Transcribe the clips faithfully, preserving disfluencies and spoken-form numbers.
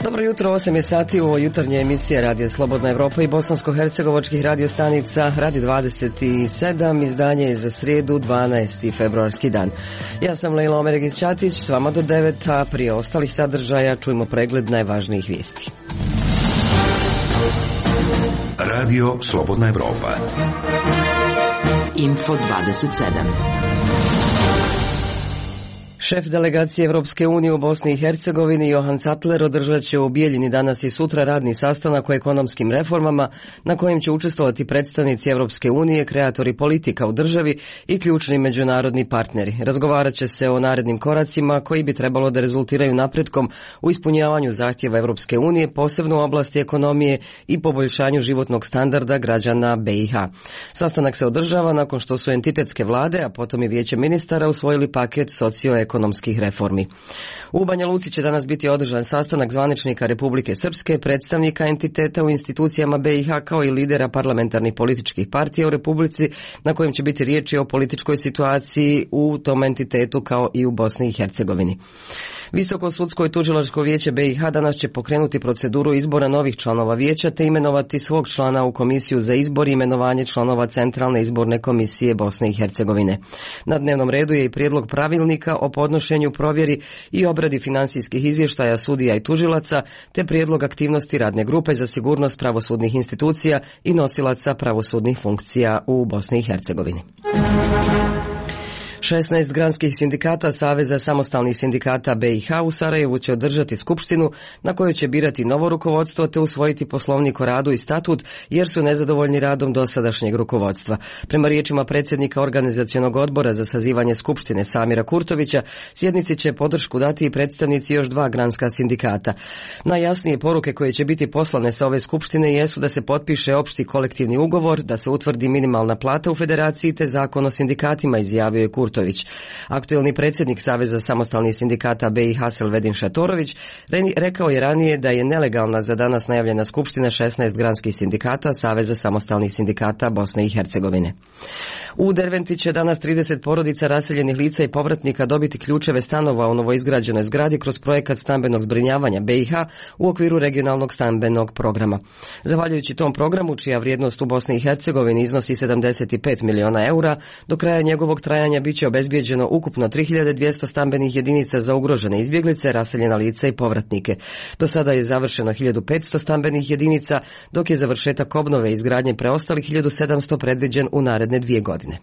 Dobro jutro, osam je sati, ovo jutarnje emisije Radio Slobodna Evropa i bosansko-hercegovačkih radio stanica Radio dvadeset sedam, izdanje je za srijedu, dvanaesti februarski dan. Ja sam Lejla Omeregić-Ćatić, s vama do devet, a prije ostalih sadržaja čujemo pregled najvažnijih vijesti. Radio Slobodna Evropa. Info dvadeset sedam. Šef delegacije Evropske unije u Bosni i Hercegovini Johan Sattler održat će u Bijeljini danas i sutra radni sastanak o ekonomskim reformama na kojem će učestvovati predstavnici Evropske unije, kreatori politika u državi i ključni međunarodni partneri. Razgovarat će se o narednim koracima koji bi trebalo da rezultiraju napretkom u ispunjavanju zahtjeva Evropske unije, posebno u oblasti ekonomije i poboljšanju životnog standarda građana B i H. Sastanak se održava nakon što su entitetske vlade, a potom i vijeće ministara usvojili paket socioekonomskih ekonomskih reformi. U Banja Luci će danas biti održan sastanak zvaničnika Republike Srpske, predstavnika entiteta u institucijama B i H kao i lidera parlamentarnih političkih partija u Republici, na kojem će biti riječi o političkoj situaciji u tom entitetu kao i u Bosni i Hercegovini. Visoko sudsko i tužilačko vijeće B i H danas će pokrenuti proceduru izbora novih članova vijeća te imenovati svog člana u komisiju za izbor i imenovanje članova Centralne izborne komisije Bosne i Hercegovine. Na dnevnom redu je i prijedlog pravilnika o podnošenju, provjeri i obradi financijskih izvještaja sudija i tužilaca te prijedlog aktivnosti radne grupe za sigurnost pravosudnih institucija i nosilaca pravosudnih funkcija u Bosni i Hercegovini. šesnaest granskih sindikata Saveza samostalnih sindikata B i H u Sarajevu će održati skupštinu na kojoj će birati novo rukovodstvo te usvojiti poslovnik o radu i statut jer su nezadovoljni radom dosadašnjeg rukovodstva. Prema riječima predsjednika organizacionog odbora za sazivanje skupštine Samira Kurtovića, sjednici će podršku dati i predstavnici još dva granska sindikata. Najjasnije poruke koje će biti poslane sa ove skupštine jesu da se potpiše opšti kolektivni ugovor, da se utvrdi minimalna plata u federaciji te zakon o sindikatima, izjavio je Kurtović. Aktuelni predsjednik Saveza samostalnih sindikata B i H Selvedin Šatorović rekao je ranije da je nelegalna za danas najavljena skupština šesnaest granskih sindikata Saveza samostalnih sindikata Bosne i Hercegovine. U Derventi će danas trideset porodica raseljenih lica i povratnika dobiti ključeve stanova u novoizgrađenoj zgradi kroz projekat stambenog zbrinjavanja B i H u okviru regionalnog stambenog programa. Zahvaljujući tom programu, čija vrijednost u Bosni i Hercegovini iznosi sedamdeset pet miliona eura, do kraja njegovog trajanja bit će obezbijeđeno ukupno tri hiljade dvjesto stambenih jedinica za ugrožene izbjeglice, raseljena lica i povratnike. Do sada je završeno hiljadu petsto stambenih jedinica, dok je završetak obnove i izgradnje preostalih hiljadu sedamsto predviđen u naredne dvije godine.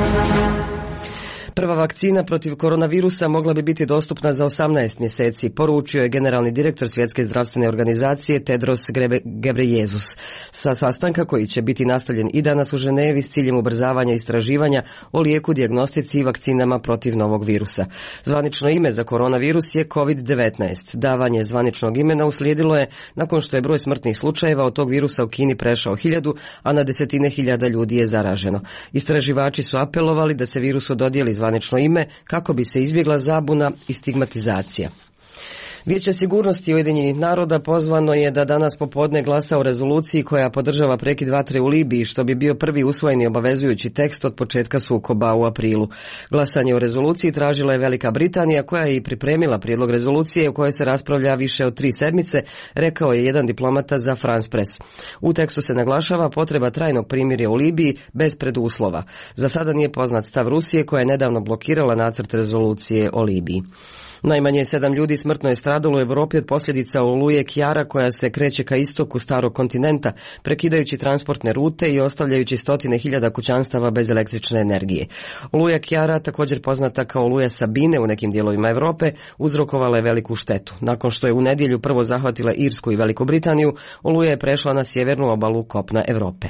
Prva vakcina protiv koronavirusa mogla bi biti dostupna za osamnaest mjeseci, poručio je generalni direktor Svjetske zdravstvene organizacije Tedros Ghebreyesus sa sastanka koji će biti nastavljen i danas u Ženevi s ciljem ubrzavanja istraživanja o lijeku, dijagnostici i vakcinama protiv novog virusa. Zvanično ime za koronavirus je kovid devetnaest. Davanje zvaničnog imena uslijedilo je nakon što je broj smrtnih slučajeva od tog virusa u Kini prešao hiljadu, a na desetine hiljada ljudi je zaraženo. Istraživači su apelovali da se virusu dodijeli zvanično ime kako bi se izbjegla zabuna i stigmatizacija. Vijeće sigurnosti Ujedinjenih naroda pozvano je da danas popodne glasa o rezoluciji koja podržava prekid vatre u Libiji, što bi bio prvi usvojeni obavezujući tekst od početka sukoba u aprilu. Glasanje o rezoluciji tražila je Velika Britanija, koja je i pripremila prijedlog rezolucije u kojoj se raspravlja više od tri sedmice, rekao je jedan diplomata za France Press. U tekstu se naglašava potreba trajnog primirja u Libiji bez preduslova. Za sada nije poznat stav Rusije, koja je nedavno blokirala nacrt rezolucije o Libiji. Najmanje sedam ljudi smrtno je stradalo u Europi od posljedica oluje Kiara koja se kreće ka istoku starog kontinenta, prekidajući transportne rute i ostavljajući stotine hiljada kućanstava bez električne energije. Oluja Kiara, također poznata kao oluja Sabine u nekim dijelovima Europe, uzrokovala je veliku štetu. Nakon što je u nedjelju prvo zahvatila Irsku i Veliku Britaniju, oluja je prešla na sjevernu obalu kopna Europe.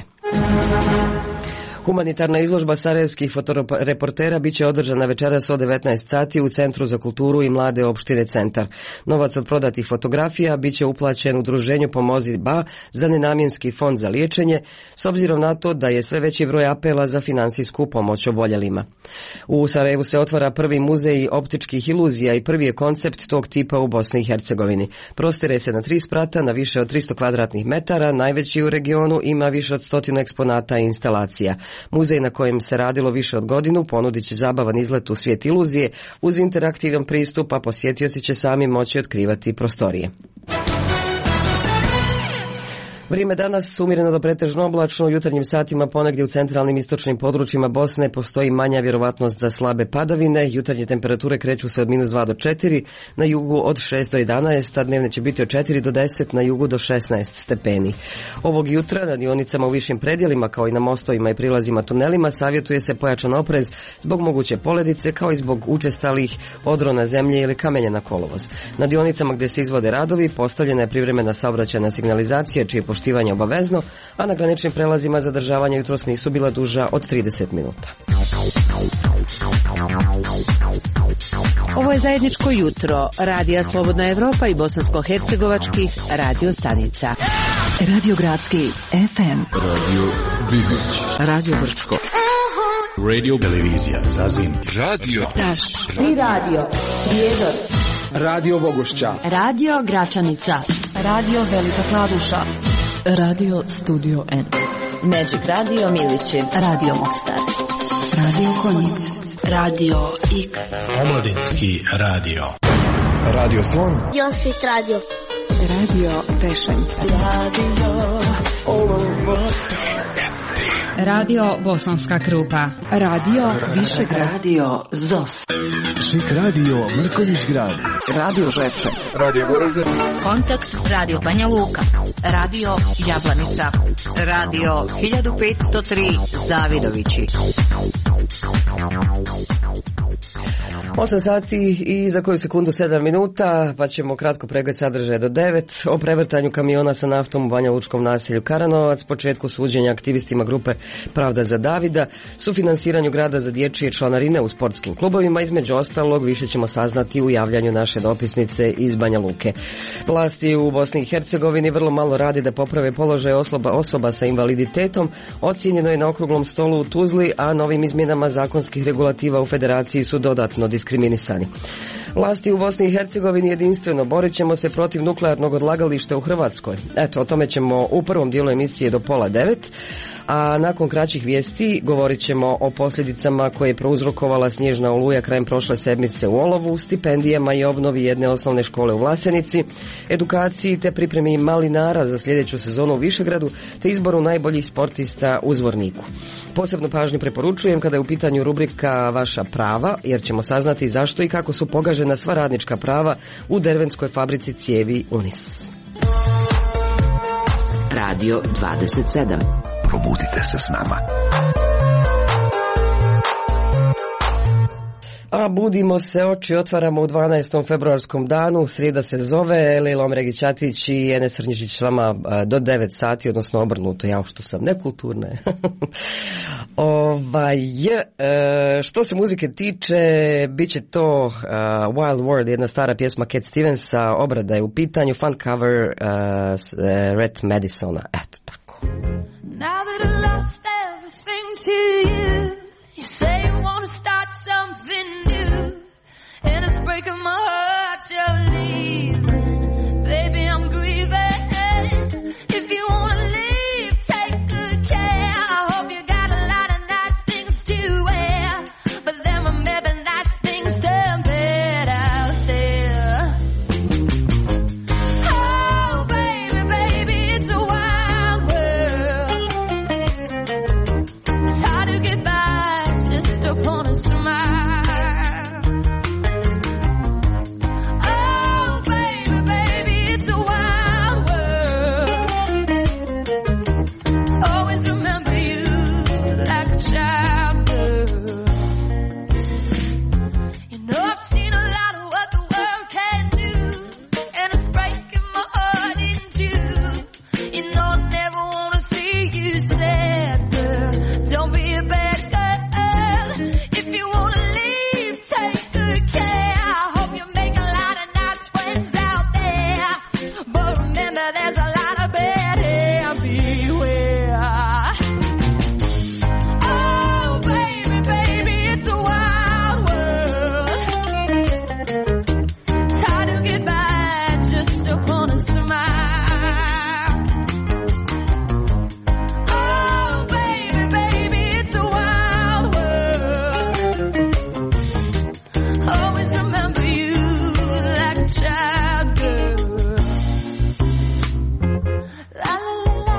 Humanitarna izložba sarajevskih fotoreportera bit će održana večeras od devetnaest sati u Centru za kulturu i mlade opštine Centar. Novac od prodatih fotografija bit će uplaćen udruženju Pomozi Ba za nenamjenski fond za liječenje, s obzirom na to da je sve veći broj apela za finansijsku pomoć oboljelima. U Sarajevu se otvara prvi muzej optičkih iluzija i prvi je koncept tog tipa u Bosni i Hercegovini. Prostire se na tri sprata na više od tristo kvadratnih metara, najveći u regionu, ima više od stotinu eksponata i instalacija. Muzej na kojem se radilo više od godinu ponudit će zabavan izlet u svijet iluzije uz interaktivan pristup, a posjetioci će sami moći otkrivati prostorije. Vrijeme danas umjereno do pretežno oblačno, u jutarnjim satima ponegdje u centralnim istočnim područjima Bosne postoji manja vjerovatnost za slabe padavine. Jutarnje temperature kreću se od minus dva do četiri, na jugu od šest do jedanaest, a dnevne će biti od četiri do deset, na jugu do šesnaest stepeni. Ovog jutra na dionicama u višim predjelima kao i na mostovima i prilazima tunelima savjetuje se pojačan oprez zbog moguće poledice kao i zbog učestalih odrona zemlje ili kamenja na kolovoz. Na dionicama gdje se izvode radovi postavljena je privremena saobraćajna signalizacija čije poštivanje obavezno, a na graničnim prelazima zadržavanja jutros nisu bila duža od trideset minuta. Ovo je zajedničko jutro Radija Slobodna Evropa i bosansko-hercegovačkih radio stanica. Radio Gradski F M, Radio Bihoć, Radio Brčko, Radio Televizija Zazim, Radio Taš i Radio Prijedor, Radio Bogošća, Radio Gračanica, Radio Velika Kladuša, Radio Studio N, Magic Radio Milići, Radio Mostar, Radio Konjic, Radio X, Omladinski radio, Radio Slon, Josip Radio, Radio Pešanica, Radio Olovo, Radio Bosanska Krupa, Radio Višegrad, Radio Zos, Šik Radio Mrkonjić Grad, Radio Žepče, Radio Goražde, Kontakt Radio Banja Luka, Radio Jablanica, Radio hiljadu petsto tri Zavidovići. osam sati i za koju sekundu sedam minuta, pa ćemo kratko pregled sadržaja do devet. O prevrtanju kamiona sa naftom u Banja Lučkom naselju Karanovac, početku suđenja aktivistima grupe Pravda za Davida, sufinansiranju grada za dječje članarine u sportskim klubovima, između ostalog više ćemo saznati u javljanju naše dopisnice iz Banja Luke. Vlasti u Bosni i Hercegovini vrlo malo radi da poprave položaj osoba, osoba sa invaliditetom, ocijenjeno je na okruglom stolu u Tuzli, a novim izmjenama zakonskih regulativa u federaciji su dodatno diskriminisani. Vlasti u Bosni i Hercegovini jedinstveno borit ćemo se protiv nuklearnog odlagališta u Hrvatskoj. Eto, o tome ćemo u prvom dijelu emisije do pola devet, a nakon kraćih vijesti govorit ćemo o posljedicama koje je prouzrokovala snježna oluja krajem prošle sedmice u Olovu, stipendijama i obnovi jedne osnovne škole u Vlasenici, edukaciji te pripremi malinara za sljedeću sezonu u Višegradu te izboru najboljih sportista u Zvorniku. Posebnu pažnju preporučujem kada je u pitanju rubrika Vaša prava, jer ćemo saznati zašto i kako su pogažena sva radnička prava u Dervenskoj fabrici cijevi Unis. Radio dvadeset sedam. Probudite se s nama. A budimo se, oči otvaramo u dvanaestom februarskom danu, srijeda se zove, Lejla Omregi Ćatić i Enes Srnjišić s vama do devet sati, odnosno obrnuto, ja što sam nekulturna. ovaj, što se muzike tiče, bit će to uh, Wild World, jedna stara pjesma Cat Stevensa, obrada je u pitanju, fun cover uh, Red Madisona, eto tako. Now that I lost everything to you, you say you want to start something new, and it's breaking my heart you're leaving. Baby, I'm grieving. If you want to leave, take good care. I hope you got a lot of nice things to wear, but then remember nice things turn bad out there. Oh, baby, baby, it's a wild world. It's hard to get by just upon a smile. Oh, baby, baby, it's a wild world. Always remember you like a child girl. You know I've seen a lot of what the world can do, and it's breaking my heart in two. You know I never want to see you sad, girl. Don't be a bad girl. If you want to leave, take good care. I hope you make a lot of nice friends out there, but remember there's a lot of bad hair. Beware. Oh, baby, baby, it's a wild world. It's hard to get by just upon a smile. Oh, baby, baby, it's a wild world. Always remember you like a child girl. La la la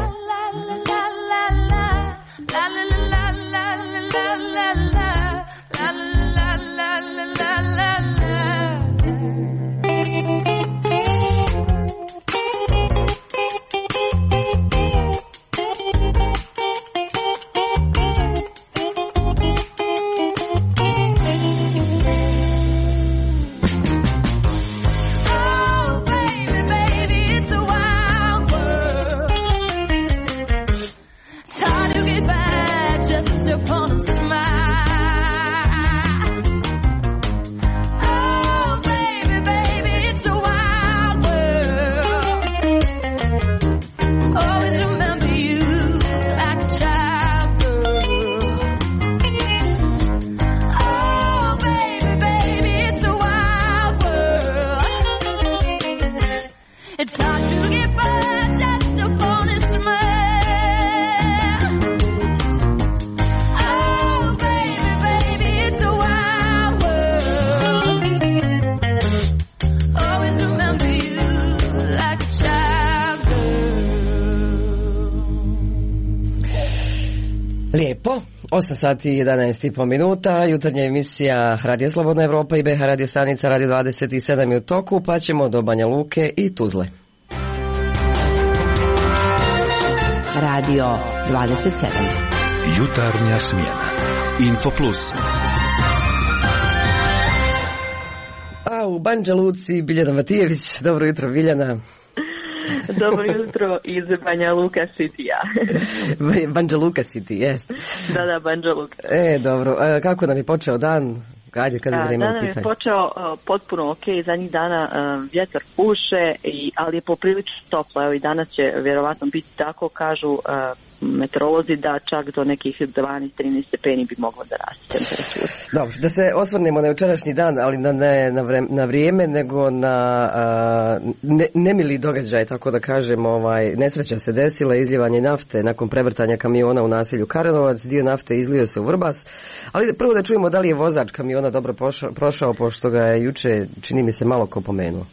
It's hard to get by just upon a smile. Oh, baby, baby, it's a wild world. Always remember you like a child girl. Lijepo. osam sati i jedanaest i po minuta, jutarnja emisija Radio Slobodna Evropa i B H radio stanica Radio dvadeset sedam je u toku, pa ćemo do Banja Luke i Tuzle. Radio dvadeset sedam. Jutarnja smjena. Info Plus. A u Banja Luci Biljana Matijević. Dobro jutro, Biljana. Dobro jutro iz Banja Luka City-a. Banja Luka City, jes. Da, da, Banja Luka. E, dobro. A kako nam je počeo dan? Ajde, kad je vrijeme u pitanje. Dan pitanju. je počeo uh, potpuno ok, zadnjih dana uh, vjetar puše, i, ali je poprilično toplo. Evo i danas će vjerovatno biti tako, kažu uh, meteorolozi, da čak do nekih dvanaest trinaest stepeni bi moglo da raste temperatura. Dobro, da se osvrnemo na jučerašnji dan, ali na, ne na, vreme, na vrijeme, nego na uh, ne, nemili događaj, tako da kažem, ovaj, nesreća se desila, izljevanje nafte nakon prevrtanja kamiona u naselju Karanovac, dio nafte izlio se u Vrbas, ali prvo da čujemo da li je vozač kamiona dobro pošao, prošao, pošto ga je juče, čini mi se, malo ko pomenuo.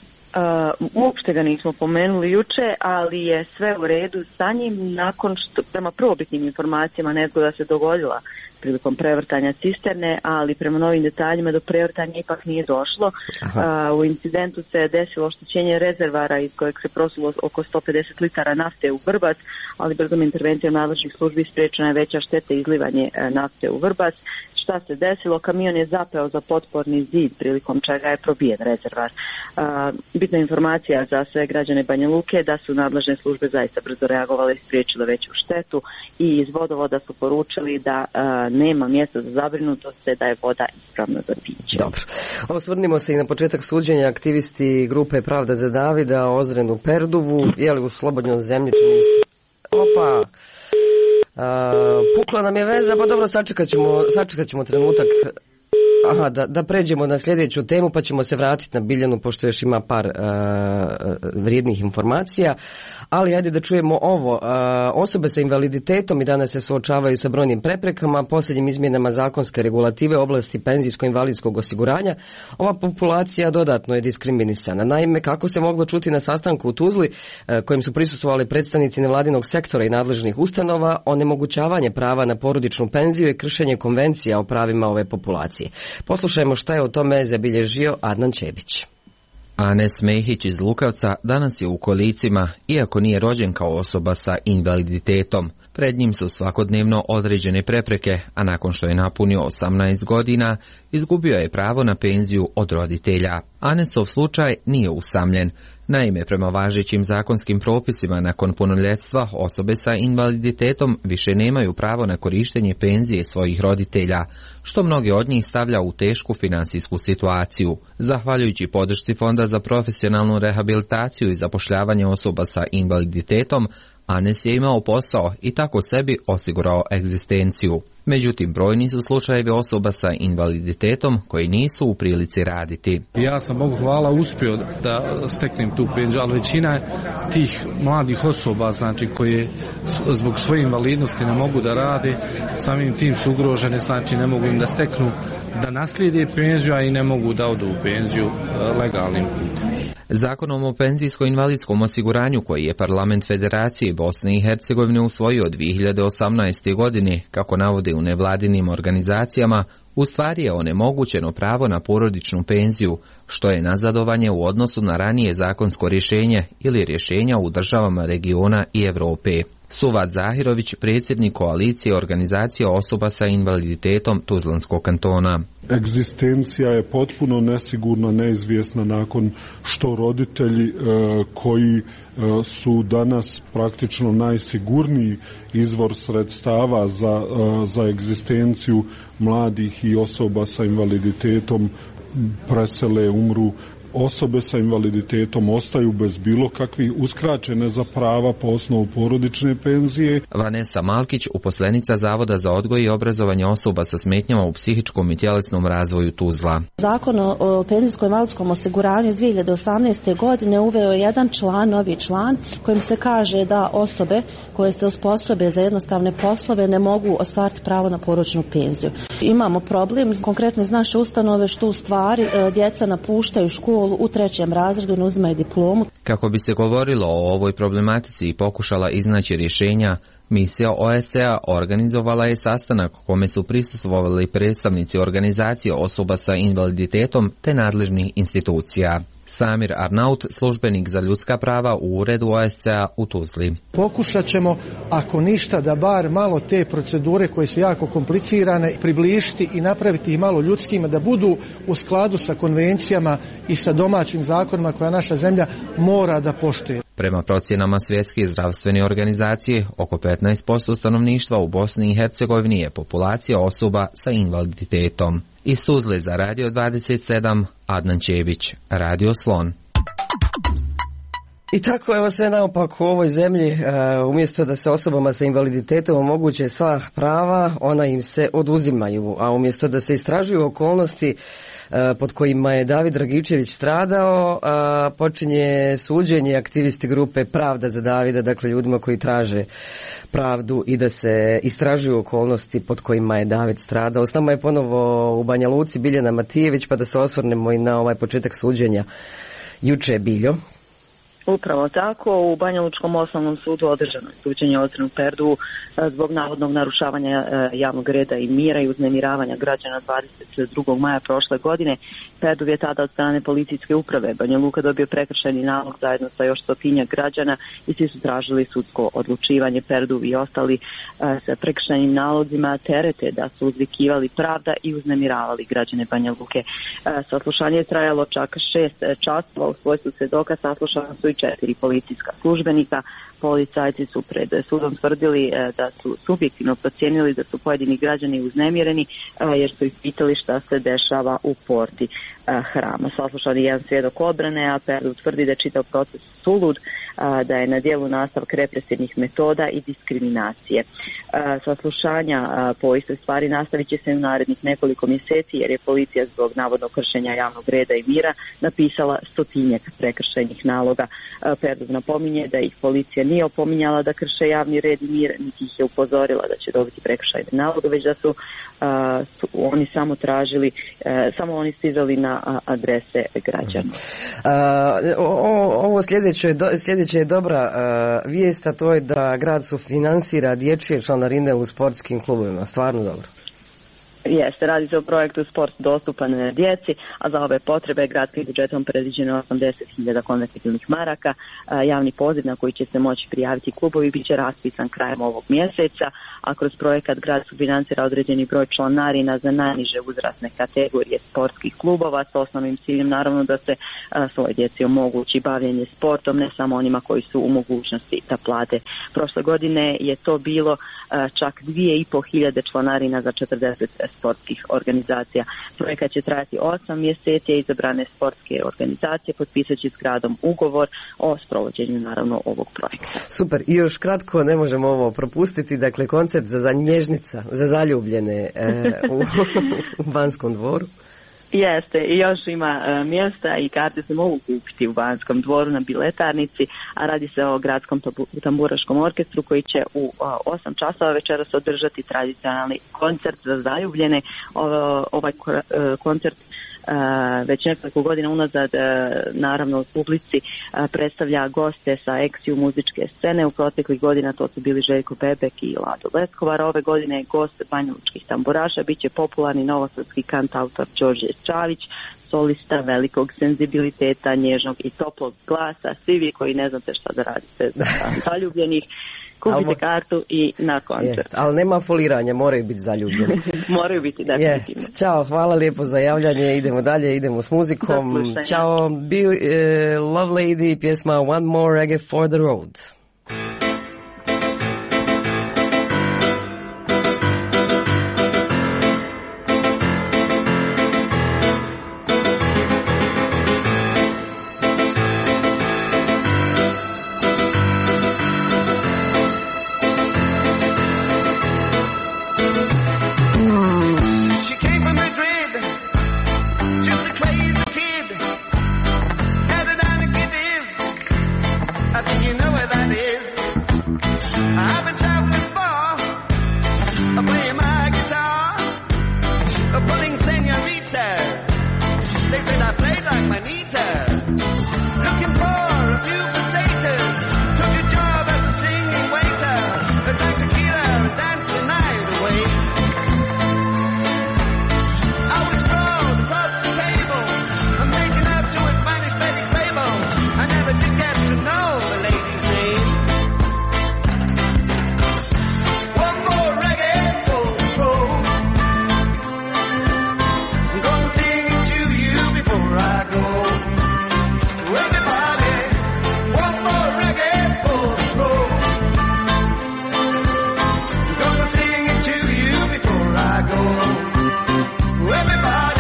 Uh, uopšte ga nismo pomenuli juče, ali je sve u redu sa njim nakon što, prema prvobitnim informacijama, nezgoda se dogodila prilikom prevrtanja cisterne, ali prema novim detaljima do prevrtanja ipak nije došlo. Uh, u incidentu se desilo oštećenje rezervara iz kojeg se prosulo oko sto pedeset litara nafte u Vrbac, ali brzom intervencijom nadležnih službi spriječena je veća šteta i izlivanje uh, nafte u Vrbac. Šta se desilo? Kamion je zapeo za potporni zid, prilikom čega je probijen rezervar. Uh, bitna informacija za sve građane Banja Luke da su nadležne službe zaista brzo reagovale i spriječile veću štetu, i iz vodovoda su poručili da uh, nema mjesta za zabrinutost, da je voda ispravna za piće. Dobro. Osvrnimo se i na početak suđenja. Aktivisti grupe Pravda za Davida, Ozrenu Perduvu, je li u slobodnoj zemlji, čini mi se. Opa! Uh, pukla nam je veza, pa dobro, sačekat ćemo, sačekat ćemo trenutak. Aha, da, da pređemo na sljedeću temu, pa ćemo se vratiti na Biljanu, pošto još ima par uh, vrijednih informacija. Ali ajde da čujemo ovo. Uh, osobe sa invaliditetom i danas se suočavaju sa brojnim preprekama, posljednjim izmjenama zakonske regulative oblasti penzijsko-invalidskog osiguranja. Ova populacija dodatno je diskriminisana. Naime, kako se moglo čuti na sastanku u Tuzli, uh, kojim su prisustvovali predstavnici nevladinog sektora i nadležnih ustanova, onemogućavanje prava na porodičnu penziju i kršenje konvencija o pravima ove populacije. Poslušajmo šta je o tome zabilježio Adnan Čebić. Anes Mehić iz Lukavca danas je u kolicima, iako nije rođen kao osoba sa invaliditetom. Pred njim su svakodnevno određene prepreke, a nakon što je napunio osamnaest godina, izgubio je pravo na penziju od roditelja. Anesov slučaj nije usamljen. Naime, prema važećim zakonskim propisima, nakon punoljetstva osobe sa invaliditetom više nemaju pravo na korištenje penzije svojih roditelja, što mnoge od njih stavlja u tešku finansijsku situaciju. Zahvaljujući podršci Fonda za profesionalnu rehabilitaciju i zapošljavanje osoba sa invaliditetom, Anes je imao posao i tako sebi osigurao egzistenciju. Međutim, brojni su slučajevi osoba sa invaliditetom koji nisu u prilici raditi. Ja sam, Bogu hvala, uspio da steknem tu penziju, ali većina tih mladih osoba, znači, koje zbog svoje invalidnosti ne mogu da rade, samim tim su ugrožene, znači ne mogu im da steknu, da naslijede penziju, a i ne mogu da odu u penziju legalnim putem. Zakonom o penzijsko-invalidskom osiguranju, koji je Parlament Federacije Bosne i Hercegovine usvojio dvije hiljade osamnaeste. godine, kako navode u nevladinim organizacijama, u stvari je onemogućeno pravo na porodičnu penziju, što je nazadovanje u odnosu na ranije zakonsko rješenje ili rješenja u državama regiona i Europe. Suvad Zahirović, predsjednik koalicije organizacija osoba sa invaliditetom Tuzlanskog kantona. Egzistencija je potpuno nesigurna, neizvjesna nakon što roditelji e, koji e, su danas praktično najsigurniji izvor sredstava za, e, za egzistenciju mladih i osoba sa invaliditetom presele, umru osobe sa invaliditetom ostaju bez bilo kakvih uskraćene za prava po osnovu porodične penzije. Vanessa Malkić, uposlenica Zavoda za odgoj i obrazovanje osoba sa smetnjama u psihičkom i tjelesnom razvoju Tuzla. Zakon o penzijskom invalidskom osiguranju iz dvije hiljade osamnaeste. godine uveo je jedan član, novi član, kojim se kaže da osobe koje se osposobe za jednostavne poslove ne mogu ostvariti pravo na porodičnu penziju. Imamo problem konkretno iz naše ustanove što u stvari djeca napuštaju školu u trećem razredu, ne uzimaju diplomu. Kako bi se govorilo o ovoj problematici i pokušala iznaći rješenja, misija O S C E-a organizovala je sastanak kome su prisustvovali predstavnici organizacije osoba sa invaliditetom te nadležnih institucija. Samir Arnaut, službenik za ljudska prava u uredu O S C E-a u Tuzli. Pokušat ćemo, ako ništa, da bar malo te procedure koje su jako komplicirane približiti i napraviti ih malo ljudskima, da budu u skladu sa konvencijama i sa domaćim zakonima koja naša zemlja mora da poštuje. Prema procjenama Svjetske zdravstvene organizacije, oko petnaest posto stanovništva u Bosni i Hercegovini je populacija osoba sa invaliditetom. Iz Tuzle za Radio dvadeset sedam, Adnan Čebić, Radio Slon. I tako evo sve naopako u ovoj zemlji, umjesto da se osobama sa invaliditetom omoguće sva prava, ona im se oduzimaju, a umjesto da se istražuju okolnosti pod kojima je David Dragičević stradao, počinje suđenje aktivisti grupe Pravda za Davida, dakle ljudima koji traže pravdu i da se istražuju okolnosti pod kojima je David stradao. S nama je ponovo u Banja Luci Biljana Matijević, pa da se osvrnemo i na ovaj početak suđenja juče. Biljo. Upravo tako, u Banja Lučkom osnovnom sudu održano je suđenje Ozrenu Perdu zbog navodnog narušavanja javnog reda i mira i uznemiravanja građana dvadeset drugog maja prošle godine. Perdu je tada od strane policijske uprave Banja Luka dobio prekršajni nalog zajedno sa još stotinjak građana i svi su tražili sudsko odlučivanje. Perdu i ostali sa prekršajnim nalozima terete da su uzvikivali pravda i uznemiravali građane Banja Luke. Saslušanje je trajalo čak šest časova, u svojstvu svjedoka saslušana su i četiri policijska službenika. Policajci su pred sudom tvrdili da su subjektivno procijenili da su pojedini građani uznemireni jer su ih pitali šta se dešava u porti hrama. Saslušan je jedan svjedok odbrane, a Perdu tvrdi da je čitav proces sulud, da je na djelu nastavak represivnih metoda i diskriminacije. Saslušanja po istoj stvari nastavit će se u narednih nekoliko mjeseci jer je policija zbog navodnog kršenja javnog reda i mira napisala stotinjak prekršajnih naloga. Perdu napominje da ih policija nije opominjala da krše javni red i mir, niti ih je upozorila da će dobiti prekršajne naloge, već da su, uh, su oni samo tražili, uh, samo oni stizali na adrese građana. Uh, ovo sljedeće je, do, sljedeće je dobra uh, vijest, a to je da grad sufinansira dječje članarine u sportskim klubovima. Stvarno dobro. Jeste, radi se o projektu Sport dostupan djeci, a za ove potrebe gradskim budžetom predviđeno osamdeset hiljada konvertibilnih maraka. Javni poziv na koji će se moći prijaviti klubovi bit će raspisan krajem ovog mjeseca, a kroz projekat grad sufinancira određeni broj članarina za najniže uzrasne kategorije sportskih klubova s osnovnim ciljem naravno da se svoje djeci omogući bavljenje sportom, ne samo onima koji su u mogućnosti da plate. Prošle godine je to bilo čak dvije i pol hiljade članarina za četrdeset sportskih organizacija. Projekat će trajati osam mjeseci, a izabrane sportske organizacije potpisat će s gradom ugovor o sprovođenju naravno ovog projekta. Super, i još kratko, ne možemo ovo propustiti, dakle koncert za, za nježnica, za zaljubljene e, u, u Banskom dvoru. Jeste, i još ima e, mjesta i karte se mogu kupiti u Banskom dvoru na biletarnici, a radi se o gradskom tamburaškom orkestru koji će u osam časova večeras održati tradicionalni koncert za zaljubljene. O, ovaj e, koncert Uh, već nekoliko godina unazad uh, naravno u publici uh, predstavlja goste sa Eksiju muzičke scene. U proteklih godina to su bili Željko Bebek i Lado Leskovar. Ove godine je gost banjalučkih tamburaša biće popularni novosadski kantautor Đorđe Čavić, solista velikog senzibiliteta, nježnog i toplog glasa. Svi vi koji ne znate šta da radite za zaljubljenih, kupite kartu i na koncert. Jest, ali nema foliranja, moraju biti zaljubljeni. Moraju biti, definitivno. Yes. Ćao, hvala lijepo za javljanje, idemo dalje, idemo s muzikom. Ćao, Bill, uh, Love Lady, pjesma One More Reggae for the Road. I think you know where that is. I've been traveling far, playing my guitar, pulling senoritas. They said I played like Manita. Looking for a few potatoes, took a job as a singing waiter. Drank tequila and danced the night away. I was sprawled across the table, I'm making up to a Spanish Betty Fable. I never did get to know the lady's name. One more reggae, oh, oh. I'm gonna sing it to you before I go. Everybody, one more reggae, oh, oh. I'm gonna sing it to you before I go. Everybody.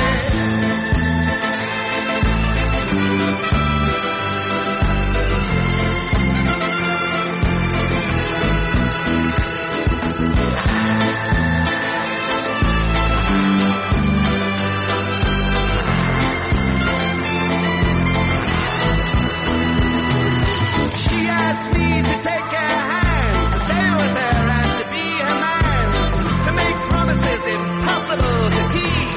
She asked me to take her hand, to stay with her and to be her man, to make promises impossible to keep.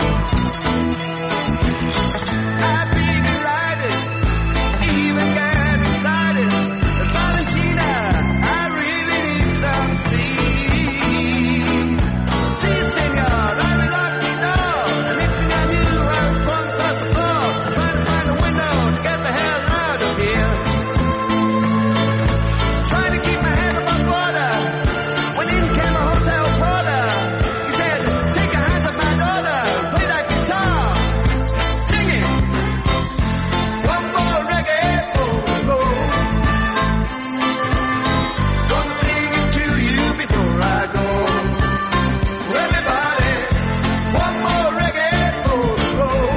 I'd be delighted, even get excited. Valentina, I really need some sleep. See, senor, I locked the door. The next thing I knew, I was plunged across the floor, trying to find a window to get the hell out of here. Trying to keep my head above water, when in came a hotel porter. He said, take your hands off my daughter, play that guitar, sing it. One more reggae, oh, oh. Gonna sing it to you before I go. Everybody, one more reggae, oh, oh.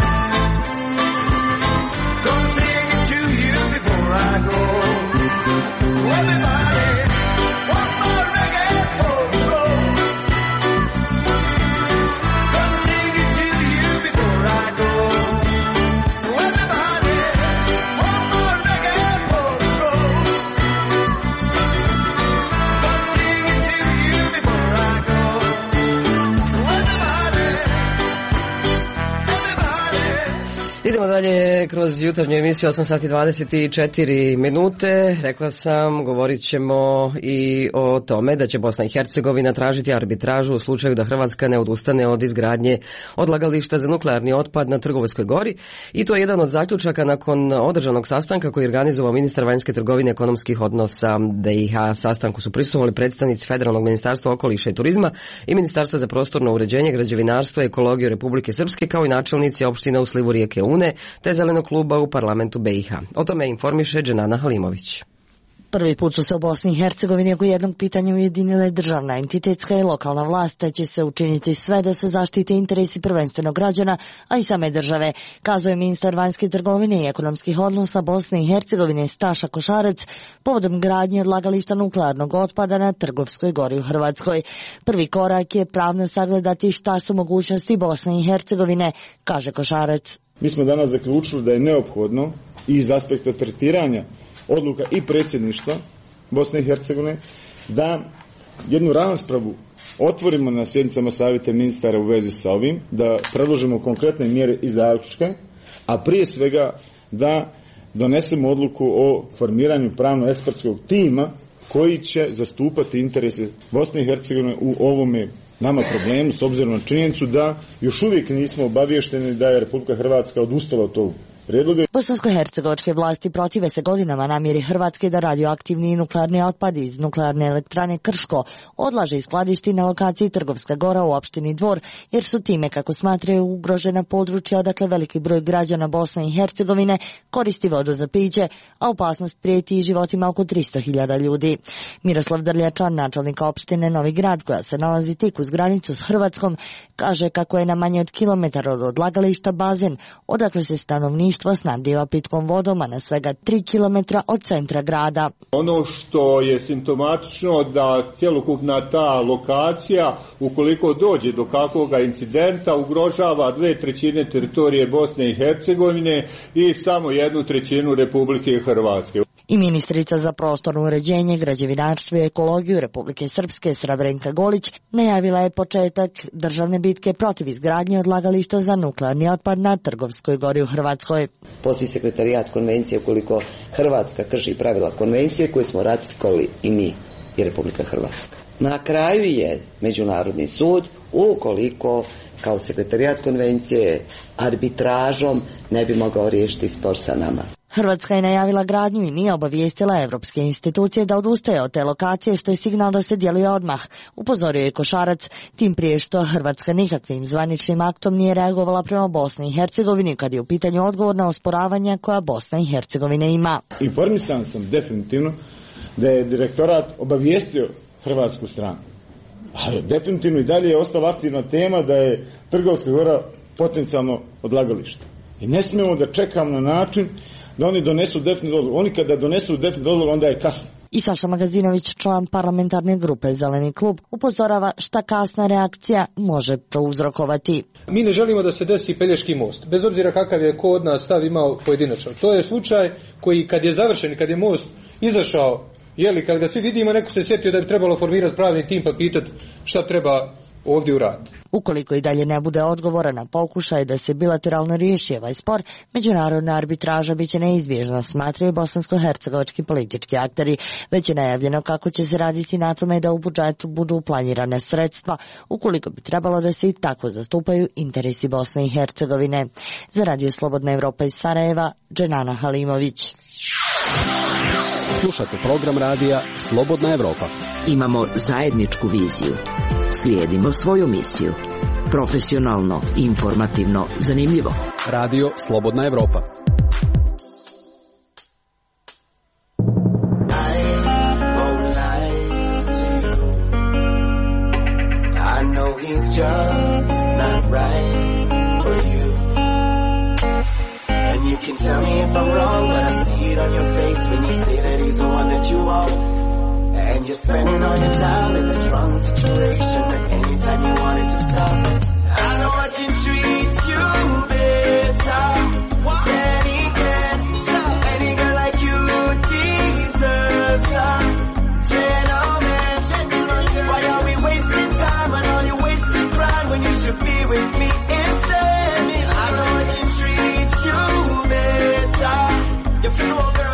Gonna sing it to you before I go. Everybody, one more reggae, oh, oh. Gonna sing it to you before I go. Everybody, one more reggae, oh, oh. Gonna sing it to you before I go. Everybody, everybody. Idemo dalje kroz jutarnju emisiju osam sati dvadeset četiri minute. Rekla sam, govorit ćemo i o tome da će Bosna i Hercegovina tražiti arbitražu u slučaju da Hrvatska ne odustane od izgradnje odlagališta za nuklearni otpad na Trgovskoj gori. I to je jedan od zaključaka nakon održanog sastanka koji je organizovao ministar vanjske trgovine i ekonomskih odnosa B i H. Sastanku su prisustvovali predstavnici Federalnog ministarstva okoliša i turizma i Ministarstva za prostorno uređenje, građevinarstvo i ekologiju Republike Srpske, kao i načelnici opština u slivu rijeke Une te Zelenog kluba u parlamentu B i H. O tome informiše Dženana Halimović. Prvi put su se u Bosni i Hercegovini oko jednog pitanja ujedinile državna, entitetska i lokalna vlast, te će se učiniti sve da se zaštite interesi prvenstveno građana, a i same države, kazao je ministar vanjske trgovine i ekonomskih odnosa Bosne i Hercegovine Staša Košarec povodom gradnje odlagališta nuklearnog otpada na Trgovskoj gori u Hrvatskoj. Prvi korak je pravno sagledati šta su mogućnosti Bosne i Hercegovine, kaže Košarec. Mi smo danas zaključili da je neophodno i iz aspekta tretiranja odluka i predsjedništva Bosne i Hercegovine da jednu raspravu otvorimo na sjednicama savjeta ministara u vezi sa ovim, da predložimo konkretne mjere i zaključke, a prije svega da donesemo odluku o formiranju pravno-ekspertskog tima koji će zastupati interese Bosne i Hercegovine u ovome nama problemu, s obzirom na činjenicu da još uvijek nismo obavješteni da je Republika Hrvatska odustala od tog prijedloga. Bosansko-hercegovačke vlasti protive se godinama namjeri Hrvatske da radioaktivni nuklearni otpad iz nuklearne elektrane Krško odlaže i skladišti na lokaciji Trgovska gora u opštini Dvor, jer su time, kako smatraju, ugrožena područja odakle veliki broj građana Bosne i Hercegovine koristi vodu za piće, a opasnost prijeti i životima oko tristo hiljada ljudi. Miroslav Drljačan, načelnik opštine Novi Grad, koja se nalazi tik uz granicu s Hrvatskom, kaže kako je na manje od kilometar od odlagališta bazen, odakle se stanovništvo snabdijeva pitkom vodom, a na svega tri kilometra od centra grada. Ono što je simptomatično da cjelokupna ta lokacija, ukoliko dođe do kakvoga incidenta, ugrožava dve trećine teritorije Bosne i Hercegovine i samo jednu trećinu Republike Hrvatske. I ministrica za prostorno uređenje, građevinarstvo i ekologiju Republike Srpske Srebrenka Golić najavila je početak državne bitke protiv izgradnje odlagališta za nuklearni otpad na Trgovskoj gori u Hrvatskoj. Postoji sekretarijat konvencije ukoliko Hrvatska krši pravila konvencije koje smo ratifikovali i mi i Republika Hrvatska. Na kraju je Međunarodni sud ukoliko kao sekretarijat konvencije arbitražom ne bi mogao riješiti spor sa nama. Hrvatska je najavila gradnju i nije obavijestila evropske institucije da odustaje od te lokacije, što je signal da se djeluje odmah, upozorio je Košarac, tim prije što Hrvatska nikakvim zvaničnim aktom nije reagovala prema Bosni i Hercegovini kad je u pitanju odgovor na osporavanja koja Bosna i Hercegovina ima. Informisan sam definitivno da je direktorat obavijestio hrvatsku stranu. Ali definitivno i dalje je ostala aktivna tema da je Trgovska gora potencijalno odlagalište. I ne smijemo da čekamo na način da oni donesu definitivnu odluku. Oni kada donesu definitivnu odluku, onda je kasno. I Saša Magazinović, član parlamentarne grupe Zeleni klub, upozorava šta kasna reakcija može prouzrokovati. Mi ne želimo da se desi Pelješki most, bez obzira kakav je ko od nas stav imao pojedinačno. To je slučaj koji kad je završen, kad je most izašao, jeli, kad ga svi vidimo, neko se sjetio da bi trebalo formirati pravni tim pa pitati šta treba ovdje uraditi. Ukoliko i dalje ne bude odgovora na pokušaj da se bilateralno riješi ovaj spor, međunarodna arbitraža biće neizbježna, smatraju bosansko-hercegovački politički akteri. Već je najavljeno kako će se raditi na tome da u budžetu budu planirane sredstva, ukoliko bi trebalo da se i tako zastupaju interesi Bosne i Hercegovine. Za Radio Slobodna Evropa iz Sarajeva, Dženana Halimović. Slušate program radija Slobodna Evropa. Imamo zajedničku viziju. Slijedimo svoju misiju. Profesionalno, informativno, zanimljivo. Radio Slobodna Evropa. I know he's just not right for you. And you can tell me if I'm wrong, but I see it on your face when you say that he's the one that you want. And you're spending all your time in this wrong situation, but anytime you want it to stop, I know I can treat you better than he can. Any girl like you deserves a gentleman. Why are we wasting time? I know you're wasting pride when you should be with me instead. I know I can treat you better. You feel the girl.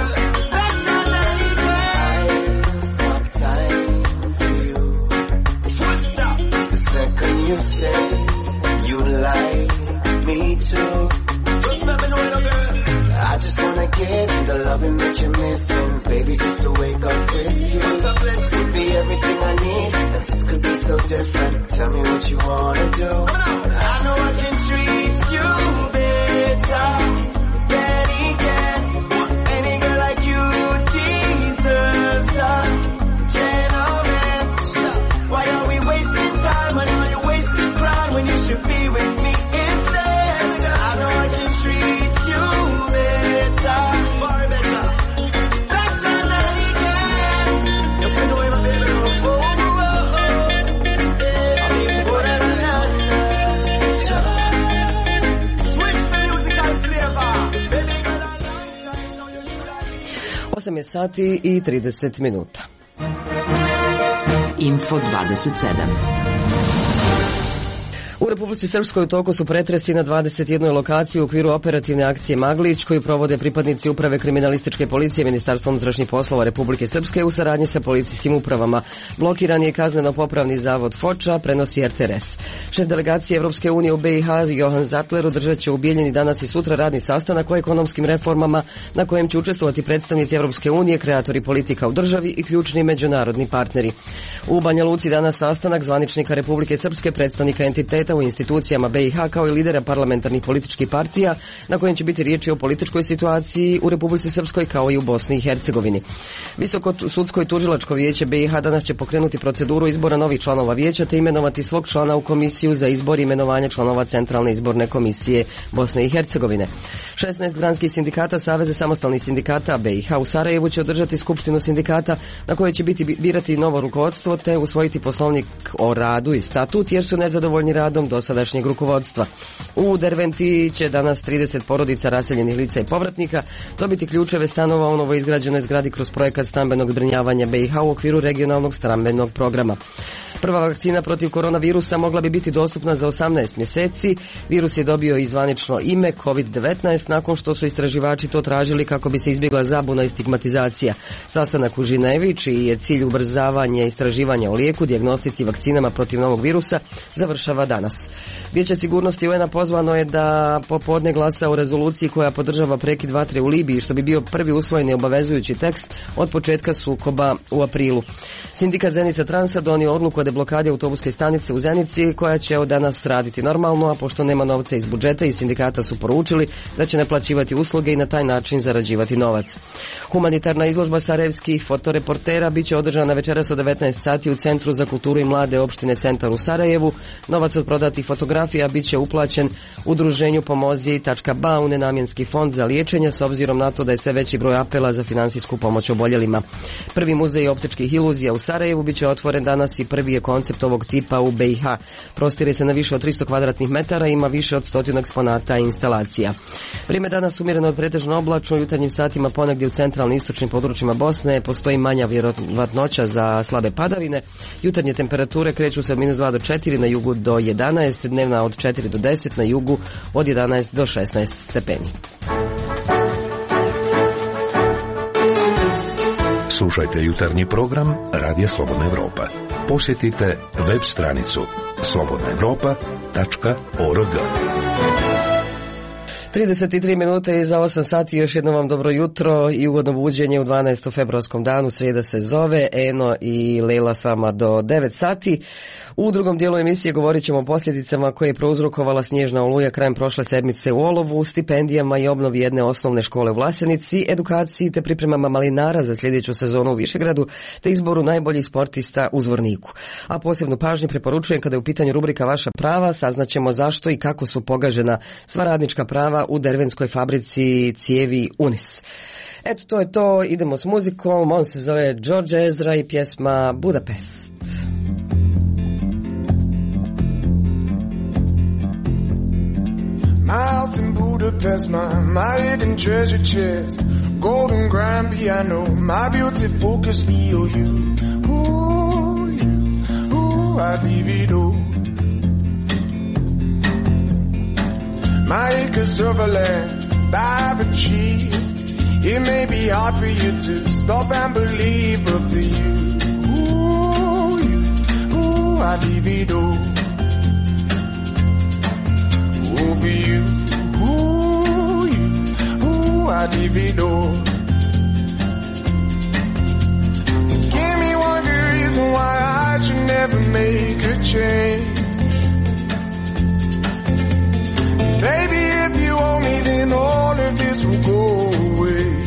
You say you like me too. Just let me know, little girl. I just wanna give you the loving that you're missing, baby, just to wake up with you. This could be everything I need, and this could be so different. Tell me what you wanna do. I know I can treat you better than he can. Any girl like you deserves a gentleman. Why are we wasting time? I know you're wasting pride when you should be with me instead. I know I can treat you better, far better, better than he can. You feel the way my baby love for. I mean, what I night. Switch the musical flavor, baby girl, I like. osam je sati i trideset minuta. Info dvadeset sedam. U Republici Srpskoj u toku su pretresi na dvadeset jednoj lokaciji u okviru operativne akcije Maglić koju provode pripadnici Uprave kriminalističke policije Ministarstva unutrašnjih poslova Republike Srpske u saradnji sa policijskim upravama. Blokiran je kazneno-popravni zavod Foča, prenosi R T R S. Šef delegacije Evropske unije u B i H Johan Zatler održat će u Bijeljini danas i sutra radni sastanak o ekonomskim reformama na kojem će učestvovati predstavnici Evropske unije, kreatori politika u državi i ključni međunarodni partneri. U Banja Luci danas sastanak zvaničnika Republike Srpske, predstavnika entiteta u institucijama B i H kao i lidera parlamentarnih političkih partija na kojem će biti riječi o političkoj situaciji u Republici Srpskoj kao i u Bosni i Hercegovini. Visoko sudsko i tužilačko vijeće B i H danas će pokrenuti proceduru izbora novih članova vijeća te imenovati svog člana u komisiju za izbor i imenovanje članova Centralne izborne komisije Bosne i Hercegovine. šesnaest granskih sindikata Saveza samostalnih sindikata B i H u Sarajevu će održati skupštinu sindikata na kojoj će biti birati novo rukovodstvo te usvojiti poslovnik o radu i statut jer su nezadovoljni radom radom dosadašnjeg rukovodstva. U Derventi će danas trideset porodica raseljenih lica i povratnika dobiti ključeve stanova u novoizgrađenoj zgradi kroz projekat stambenog zbrinjavanja B i H u okviru regionalnog stambenog programa. Prva vakcina protiv koronavirusa mogla bi biti dostupna za osamnaest mjeseci. Virus je dobio i zvanično ime kovid devetnaest nakon što su istraživači to tražili kako bi se izbjegla zabuna i stigmatizacija. Sastanak u Ženevi, čiji je cilj ubrzavanje istraživanja o lijeku, dijagnostici i vakcinama protiv novog virusa, završava danas. Vijeće sigurnosti U N-a pozvano je da popodne glasa o rezoluciji koja podržava prekid vatre u Libiji, što bi bio prvi usvojeni obavezujući tekst od početka sukoba u aprilu. Sindikat Zenica Transa donio odluku o deblokadi autobuske stanice u Zenici, koja će od danas raditi normalno, a pošto nema novca iz budžeta i sindikata su poručili da će naplaćivati usluge i na taj način zarađivati novac. Humanitarna izložba sarajevskih fotoreportera biće održana večeras od devetnaest sati u Centru za kulturu i mlade opštine Centar u Sarajevu. Novac od prodatih fotografija biće uplaćen udruženju Pomozi tačka ba u nenamjenski fond za liječenje, s obzirom na to da je sve veći broj apela za finansijsku pomoć oboljelima. Prvi muzej optičkih iluzija u Sarajevu biće otvoren danas i prvi je koncept ovog tipa u B i H. Prostire se na više od tristo kvadratnih metara i ima više od stotinu eksponata i instalacija. Vrijeme danas umjereno od pretežno oblačno, jutarnjim satima ponegdje u centralnim i istočnim područjima Bosne postoji manja vjerovatnoća za slabe padavine. Jutarnje temperature kreću se od minus dva do četiri, na jugu do jedanaest, dnevna od četiri do deset, na jugu od jedanaest do šesnaest stepeni. Slušajte jutarnji program Radija Slobodna Evropa. Posjetite web stranicu slobodna evropa tačka org. trideset tri minute iza osam sati, još jednom vam dobro jutro i ugodno buđenje u dvanaestom februarskom danu, srijeda se zove, Eno i Lela s vama do devet sati. U drugom dijelu emisije govorit ćemo o posljedicama koje je prouzrokovala snježna oluja krajem prošle sedmice u Olovu, stipendijama i obnovi jedne osnovne škole u Vlasenici, edukaciji te pripremama malinara za sljedeću sezonu u Višegradu, te izboru najboljih sportista u Zvorniku. A posebnu pažnju preporučujem kada je u pitanju rubrika Vaša prava, saznaćemo zašto i kako su pogažena sva radnička prava u dervenskoj fabrici cijevi Unis. Eto, to je to, idemo s muzikom, on se zove George Ezra i pjesma Budapest. My house in Budapest, my, my hidden treasure chest, golden grand piano, my beauty focus, E O U. Ooh, you, ooh, I leave it all. My acres of land I've achieved. It may be hard for you to stop and believe, but for you, ooh, you, ooh, I leave it all. Ooh, for you, ooh, you, ooh, I leave it all. Give me one good reason why I should never make a change. Baby, if you owe me, then all of this will go away.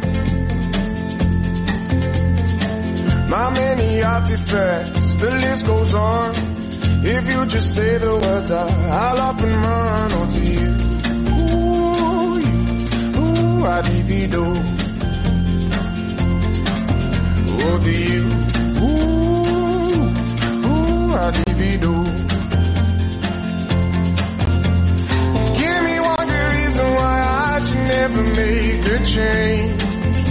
My many artifacts, the list goes on. If you just say the words, I, I'll up and run onto you. Ooh, you, ooh, I divido. Over you, ooh, ooh, I divido. Give me one good reason why I should never make a change.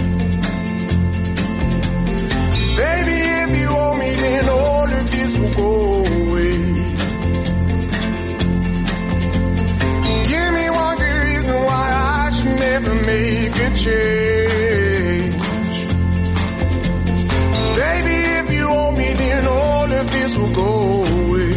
Baby, if you owe me, then all of this will go away. Give me one good reason why I should never make a change. Baby, if you owe me, then all of this will go away.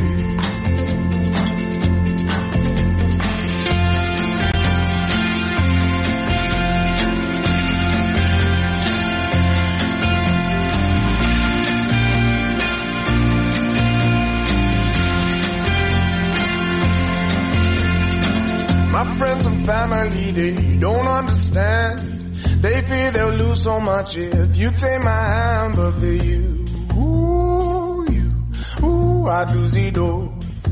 My friends and family, they don't understand. They fear they'll lose so much if you take my hand, but for you, ooh, you, ooh, I do zido.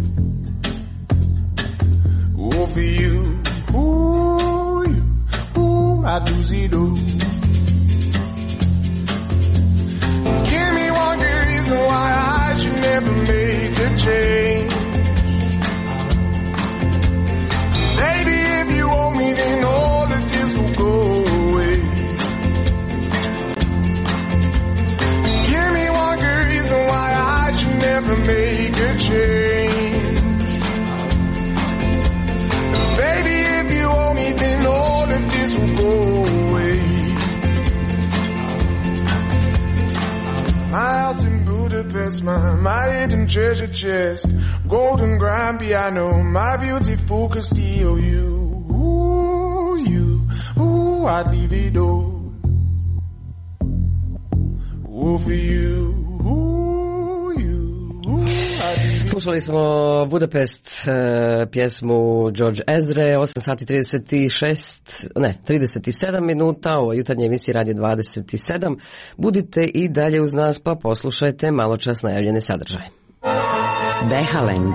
Ooh, for you, ooh, you, ooh, I do zido. Give me one good reason why I should never make a change. rest, my, my hidden treasure chest, golden grand piano, my beautiful could steal you. Ooh, you, ooh, I'd leave it all. Ooh, for you, ooh, you, ooh, I'd leave it all. Slušali smo Budapest, e, pjesmu George Ezre, osam sati trideset šest, ne, trideset sedam minuta, ovo jutarnje emisije Radio dvadeset sedam. Budite i dalje uz nas, pa poslušajte malo čas najavljene sadržaje. Behalend.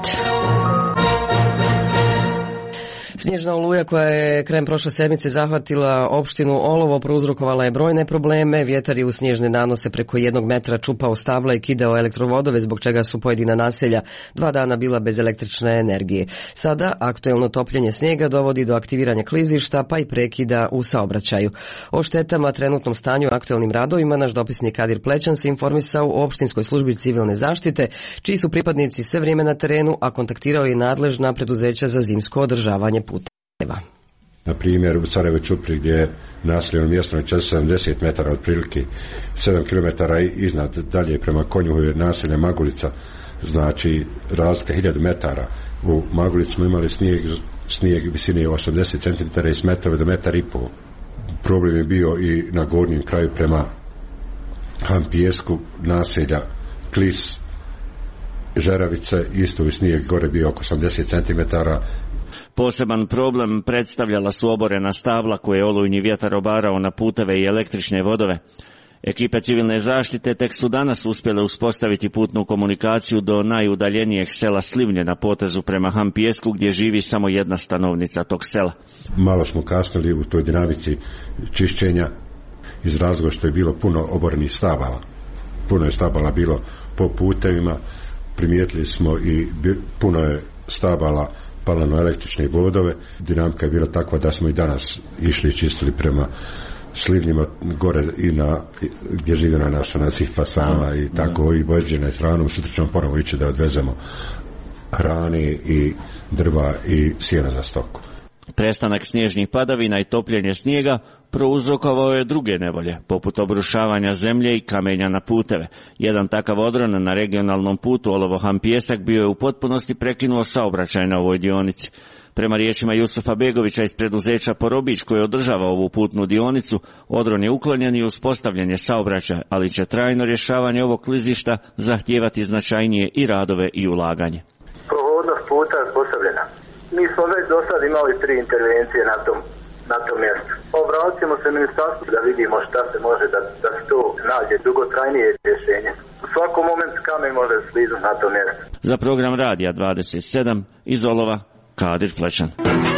Snježna oluja koja je krajem prošle sedmice zahvatila opštinu Olovo prouzrokovala je brojne probleme. Vjetar je u snježne nanose preko jednog metra čupao stabla i kidao elektrovodove, zbog čega su pojedina naselja dva dana bila bez električne energije. Sada aktuelno topljenje snijega dovodi do aktiviranja klizišta pa i prekida u saobraćaju. O štetama, trenutnom stanju, aktuelnim radovima naš dopisnik Kadir Plećan se informisao u opštinskoj službi civilne zaštite, čiji su pripadnici sve vrijeme na terenu, a kontaktirao je nadležna preduzeća za zimsko održavanje puteva. Na primjer u Carevoj Čupri gdje je naseljeno mjesto na četiristo sedamdeset metara otprilike, sedam kilometara iznad dalje prema Konjuhu je naselje Magulica, znači razlika hiljadu metara. U Magulici smo imali snijeg, snijeg visine osamdeset centimetara i s metra do metar i pol. Problem je bio i na gornjem kraju prema Hampijesku, naselja Klis, Žeravice, isto u snijeg gore bio oko osamdeset centimetara. Poseban problem predstavljala su oborena stabla koje je olujni vjetar obarao na puteve i električne vodove. Ekipe civilne zaštite tek su danas uspjele uspostaviti putnu komunikaciju do najudaljenijeg sela Slivnje na potezu prema Hampijesku gdje živi samo jedna stanovnica tog sela. Malo smo kasnili u toj dinamici čišćenja iz razloga što je bilo puno oborenih stabala. Puno je stabala bilo po putevima, primijetili smo i puno je stabala pala na električne vodove. Dinamika je bila takva da smo i danas išli i čistili prema Slivnjima gore i na gdje živi na naša nasifa sama i tako i Božđena i stranom. Sutra ćemo ponovo ići da odvezemo hrane i drva i sjena za stoku. Prestanak snježnih padavina i topljenje snijega prouzrokovao je druge nevolje, poput obrušavanja zemlje i kamenja na puteve. Jedan takav odron na regionalnom putu Olovo-Hampijesak bio je u potpunosti prekinuo saobraćaj na ovoj dionici. Prema riječima Jusufa Begovića iz preduzeća Porobić koji održava ovu putnu dionicu, odron je uklonjen i uspostavljen je saobraćaj, ali će trajno rješavanje ovog klizišta zahtijevati značajnije i radove i ulaganje. Prohodnost puta je uspostavljena. Mi smo već do sad imali tri intervencije na tom, na tom mjestu. Obratimo se ministarstvu da vidimo šta se može da, da se to nađe dugotrajnije rješenje. U svakom momentu kamen može slizati na tom mjestu. Za program Radija dvadeset sedam iz Olova, Kadir Plećan.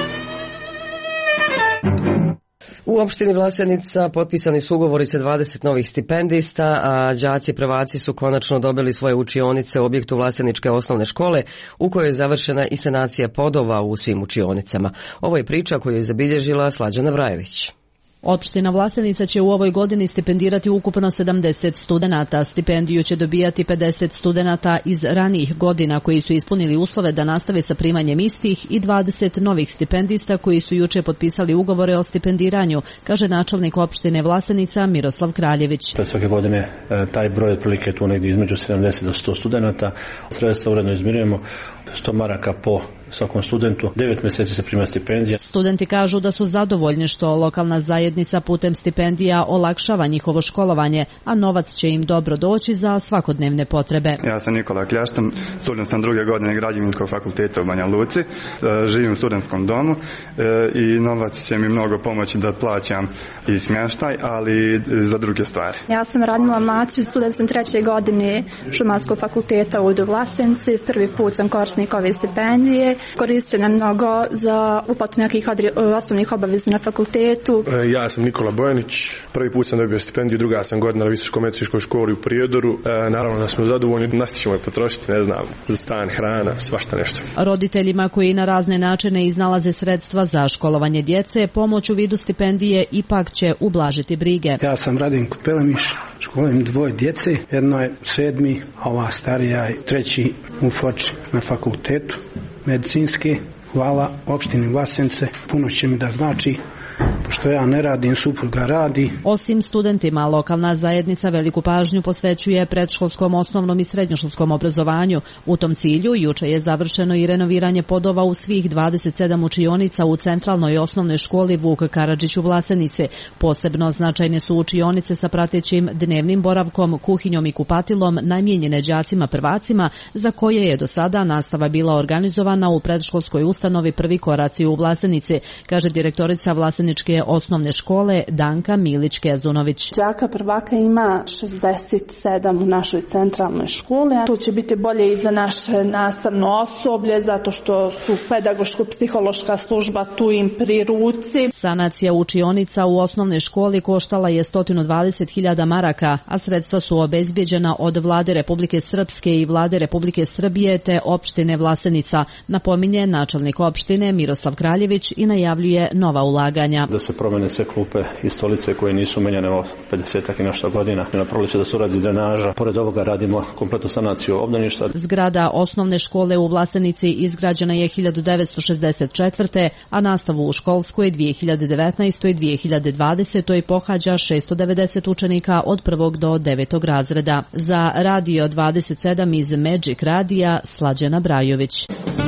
U opštini Vlasenica potpisani su ugovori sa dvadeset novih stipendista, a đaci prvaci su konačno dobili svoje učionice u objektu Vlaseničke osnovne škole, u kojoj je završena i sanacija podova u svim učionicama. Ovo je priča koju je zabilježila Slađana Vrajević. Opština Vlasenica će u ovoj godini stipendirati ukupno sedamdeset studenata. Stipendiju će dobijati pedeset studenata iz ranijih godina koji su ispunili uslove da nastave sa primanjem istih i dvadeset novih stipendista koji su juče potpisali ugovore o stipendiranju, kaže načelnik opštine Vlasenica Miroslav Kraljević. Svake godine taj broj otprilike tu negdje između sedamdeset do sto studenata. Sredstva uredno izmirujemo, sto maraka po svakom studentu, devet mjeseci se prima stipendija. Studenti kažu da su zadovoljni što lokalna zajednica putem stipendija olakšava njihovo školovanje, a novac će im dobro doći za svakodnevne potrebe. Ja sam Nikola Klještan, student sam druge godine Građevinskog fakulteta u Banja Luci, živim u studentskom domu i novac će mi mnogo pomoći da plaćam i smještaj, ali za druge stvari. Ja sam Radmila Matrić, student sam treće godine Šumarskog fakulteta u Vlasenci, prvi put sam korisnik ove stipendije. Koristit nam mnogo za uplatu nekih osnovnih obaveza na fakultetu. Ja sam Nikola Bojanić, prvi put sam dobio stipendiju, druga sam godina na Visoško-medicinskoj školi u Prijedoru. E, naravno da smo zadovoljni, nastićemo je potrošiti, ne znam, za stan, hrana, svašta nešto. Roditeljima koji na razne načine iznalaze sredstva za školovanje djece, pomoć u vidu stipendije ipak će ublažiti brige. Ja sam Radinko Pelemiš, školujem dvoje djece, jedno je sedmi, a ova starija je treći u Foči na fakultetu medicinske. hvala opštini Vlasence, puno će mi da znači, pošto ja ne radim, supruga radi. Osim studentima, lokalna zajednica veliku pažnju posvećuje predškolskom, osnovnom i srednjoškolskom obrazovanju. U tom cilju juče je završeno i renoviranje podova u svih dvadeset sedam učionica u centralnoj osnovnoj školi Vuk Karadžić u Vlasenici. Posebno značajne su učionice sa pratećim dnevnim boravkom, kuhinjom i kupatilom namijenjene đacima prvacima, za koje je do sada nastava bila organizovana u predškolskoj ustanovi Prvi koraci u Vlasenici, kaže direktorica Vlaseničke osnovne škole Danka Milić-Kezunović. Đaka prvaka ima šezdeset sedam u našoj centralnoj školi, a tu će biti bolje i za naše nastavno osoblje, zato što su pedagoško-psihološka služba tu im pri ruci. Sanacija učionica u osnovnoj školi koštala je sto dvadeset hiljada maraka, a sredstva su obezbjeđena od Vlade Republike Srpske i Vlade Republike Srbije te opštine Vlasenica, napominje načelnik opštine Miroslav Kraljević i najavljuje nova ulaganja. Da se promene sve klupe i stolice koje nisu menjane o pedeset i nešto godina. Na proliče da se uradi drenaža. Pored ovoga radimo kompletnu sanaciju obdaništa. Zgrada osnovne škole u Vlasenici izgrađena je hiljadu devetsto šezdeset četvrte. a nastavu u školskoj dvije hiljade devetnaestoj i dvije hiljade dvadesetoj pohađa šessto devedeset učenika od prvog do devetog razreda. Za Radio dvadeset sedam iz Magic Radija Slađana Brajović.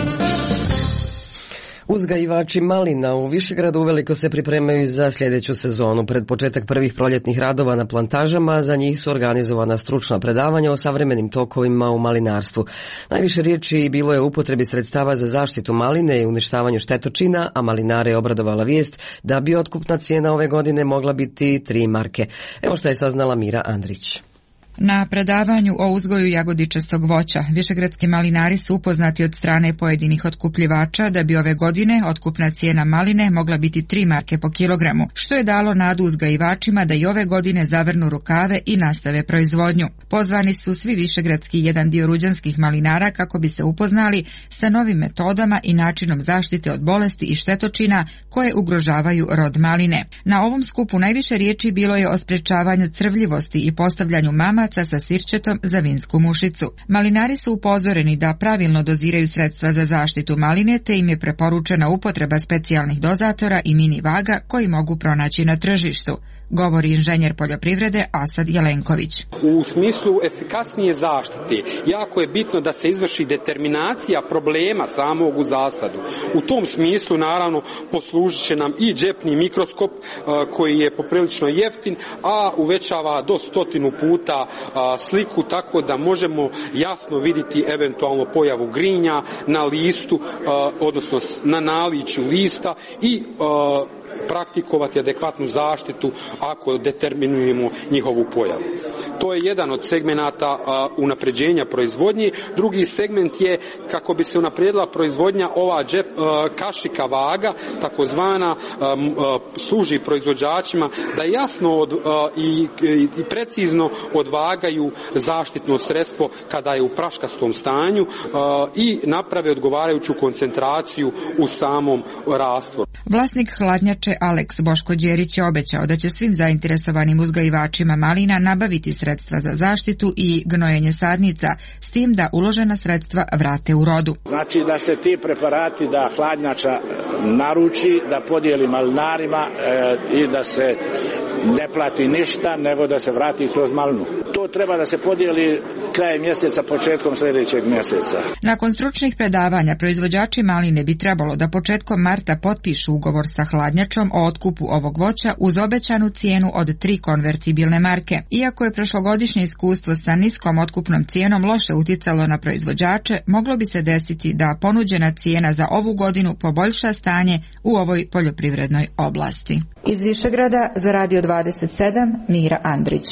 Uzgajivači malina u Višegradu uveliko se pripremaju za sljedeću sezonu. Pred početak prvih proljetnih radova na plantažama za njih su organizovana stručna predavanja o savremenim tokovima u malinarstvu. Najviše riječi bilo je o upotrebi sredstava za zaštitu maline i uništavanju štetočina, a malinare je obradovala vijest da bi otkupna cijena ove godine mogla biti tri marke. Evo što je saznala Mira Andrić. Na predavanju o uzgoju jagodičastog voća višegradski malinari su upoznati od strane pojedinih otkupljivača da bi ove godine otkupna cijena maline mogla biti tri marke po kilogramu, što je dalo nadu uzgajivačima da i ove godine zavrnu rukave i nastave proizvodnju. Pozvani su svi višegradski i jedan dio ruđanskih malinara kako bi se upoznali sa novim metodama i načinom zaštite od bolesti i štetočina koje ugrožavaju rod maline. Na ovom skupu najviše riječi bilo je o sprečavanju crvljivosti i postavljanju mama sa sirćetom za vinsku mušicu. Malinari su upozoreni da pravilno doziraju sredstva za zaštitu maline, te im je preporučena upotreba specijalnih dozatora i mini vaga koji mogu pronaći na tržištu, govori inženjer poljoprivrede Asad Jelenković. U smislu efikasnije zaštite jako je bitno da se izvrši determinacija problema samog u zasadu. U tom smislu naravno poslužit će nam i džepni mikroskop koji je poprilično jeftin, a uvećava do stotinu puta sliku, tako da možemo jasno vidjeti eventualno pojavu grinja na listu, odnosno na naličju lista i praktikovati adekvatnu zaštitu ako determinujemo njihovu pojavu. To je jedan od segmenata unapređenja proizvodnje. Drugi segment je kako bi se unaprijedila proizvodnja ova džep, kašika vaga, takozvana, služi proizvođačima da jasno od, i, i precizno odvagaju zaštitno sredstvo kada je u praškastom stanju i naprave odgovarajuću koncentraciju u samom rastvoru. Vlasnik hladnjače Aleks Boško Đerić je obećao da će svim zainteresovanim uzgajivačima malina nabaviti sredstva za zaštitu i gnojenje sadnica, s tim da uložena sredstva vrate u rodu. Znači da se ti preparati, da hladnjača naruči, da podijeli malinarima e, i da se ne plati ništa, nego da se vrati kroz malinu. To treba da se podijeli krajem mjeseca, početkom sljedećeg mjeseca. Nakon stručnih predavanja, proizvođači maline bi trebalo da početkom marta potpišu ugovor sa hladnjačom o otkupu ovog voća uz obećanu cijenu od tri konvertibilne marke. Iako je prošlogodišnje iskustvo sa niskom otkupnom cijenom loše uticalo na proizvođače, moglo bi se desiti da ponuđena cijena za ovu godinu poboljša stanje u ovoj poljoprivrednoj oblasti. Iz Višegrada za Radio dvadeset sedam Mira Andrić.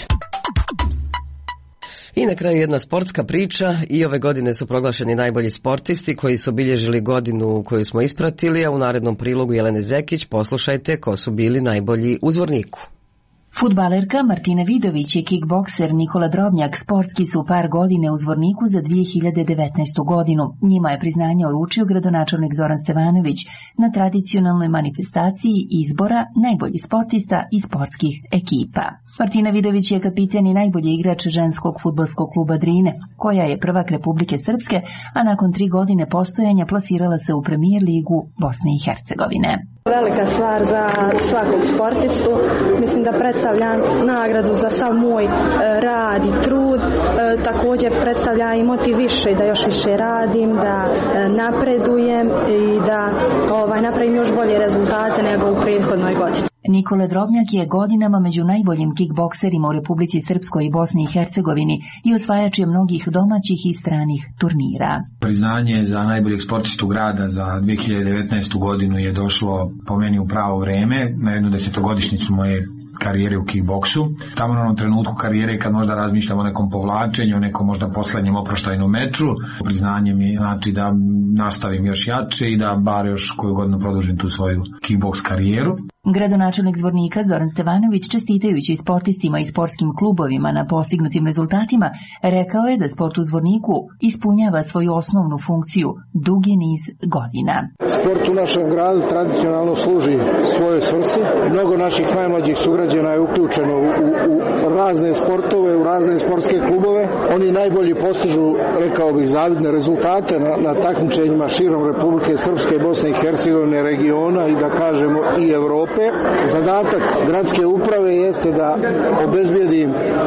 I na kraju jedna sportska priča. I ove godine su proglašeni najbolji sportisti koji su obilježili godinu koju smo ispratili, a u narednom prilogu Jelene Zekić poslušajte ko su bili najbolji u Zvorniku. Fudbalerka Martina Vidović i kickbokser Nikola Drobnjak sportski su par godine u Zvorniku za dvije hiljade devetnaestu godinu. Njima je priznanje uručio gradonačelnik Zoran Stevanović na tradicionalnoj manifestaciji izbora najboljih sportista i sportskih ekipa. Martina Vidović je kapitan i najbolji igrač ženskog fudbalskog kluba Drine, koja je prvak Republike Srpske, a nakon tri godine postojanja plasirala se u Premier ligu Bosne i Hercegovine. Velika stvar za svakog sportistu, mislim da predstavlja nagradu za sav moj e, rad i trud, e, također predstavlja i motiv više da još više radim, da e, napredujem i da ovaj, napravim još bolje rezultate nego u prethodnoj godini. Nikola Drobnjak je godinama među najboljim kickbokserima u Republici Srpskoj i Bosni i Hercegovini i osvajač je mnogih domaćih i stranih turnira. Priznanje za najboljeg sportistu grada za dve hiljade devetnaestu godinu je došlo po meni u pravo vreme, na jednu desetogodišnjicu moje karijere u kickboksu. Tamo na onom trenutku karijere kad možda razmišljam o nekom povlačenju, o nekom možda poslednjem oproštajnom meču, priznanje mi znači da nastavim još jače i da bar još koju godinu produžim tu svoju kickboks karijeru. Gradonačelnik Zvornika Zoran Stevanović, čestitajući sportistima i sportskim klubovima na postignutim rezultatima, rekao je da sport u Zvorniku ispunjava svoju osnovnu funkciju dugi niz godina. Sport u našem gradu tradicionalno služi svojoj svrsi. Mnogo naših najmlađih sugrađana je uključeno u, u, u razne sportove, u razne sportske klubove. Oni najbolji postižu, rekao bih, zavidne rezultate na, na takmičenjima širom Republike Srpske, Bosne i Hercegovine, regiona i da kažemo i Evrope. Zadatak gradske uprave jeste da obezbijedi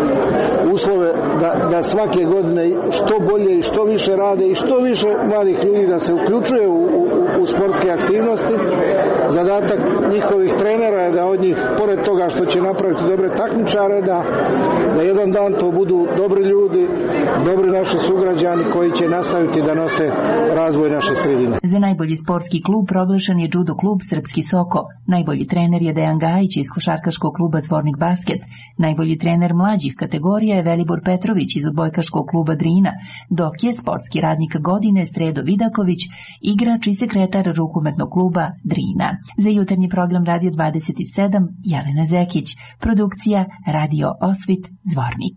uslove da, da svake godine što bolje i što više rade i što više mladih ljudi da se uključuje u, u, u sportske aktivnosti. Zadatak njihovih trenera je da od njih, pored toga što će napraviti dobre takmičare, da, da jedan dan to budu dobri ljudi, dobri naši sugrađani koji će nastaviti da nose razvoj naše sredine. Za najbolji sportski klub proglašen je judo klub Srpski Soko. Najbolji trener je Dejan Gajić iz košarkaškog kluba Zvornik Basket. Najbolji trener mlađih kategorija je Velibor Petrović iz odbojkaškog kluba Drina, dok je sportski radnik godine Sredo Vidaković, igrač i sekretar rukometnog kluba Drina. Za jutarnji program Radio dvadeset sedam Jelena Zekić, produkcija Radio Osvit Zvornik.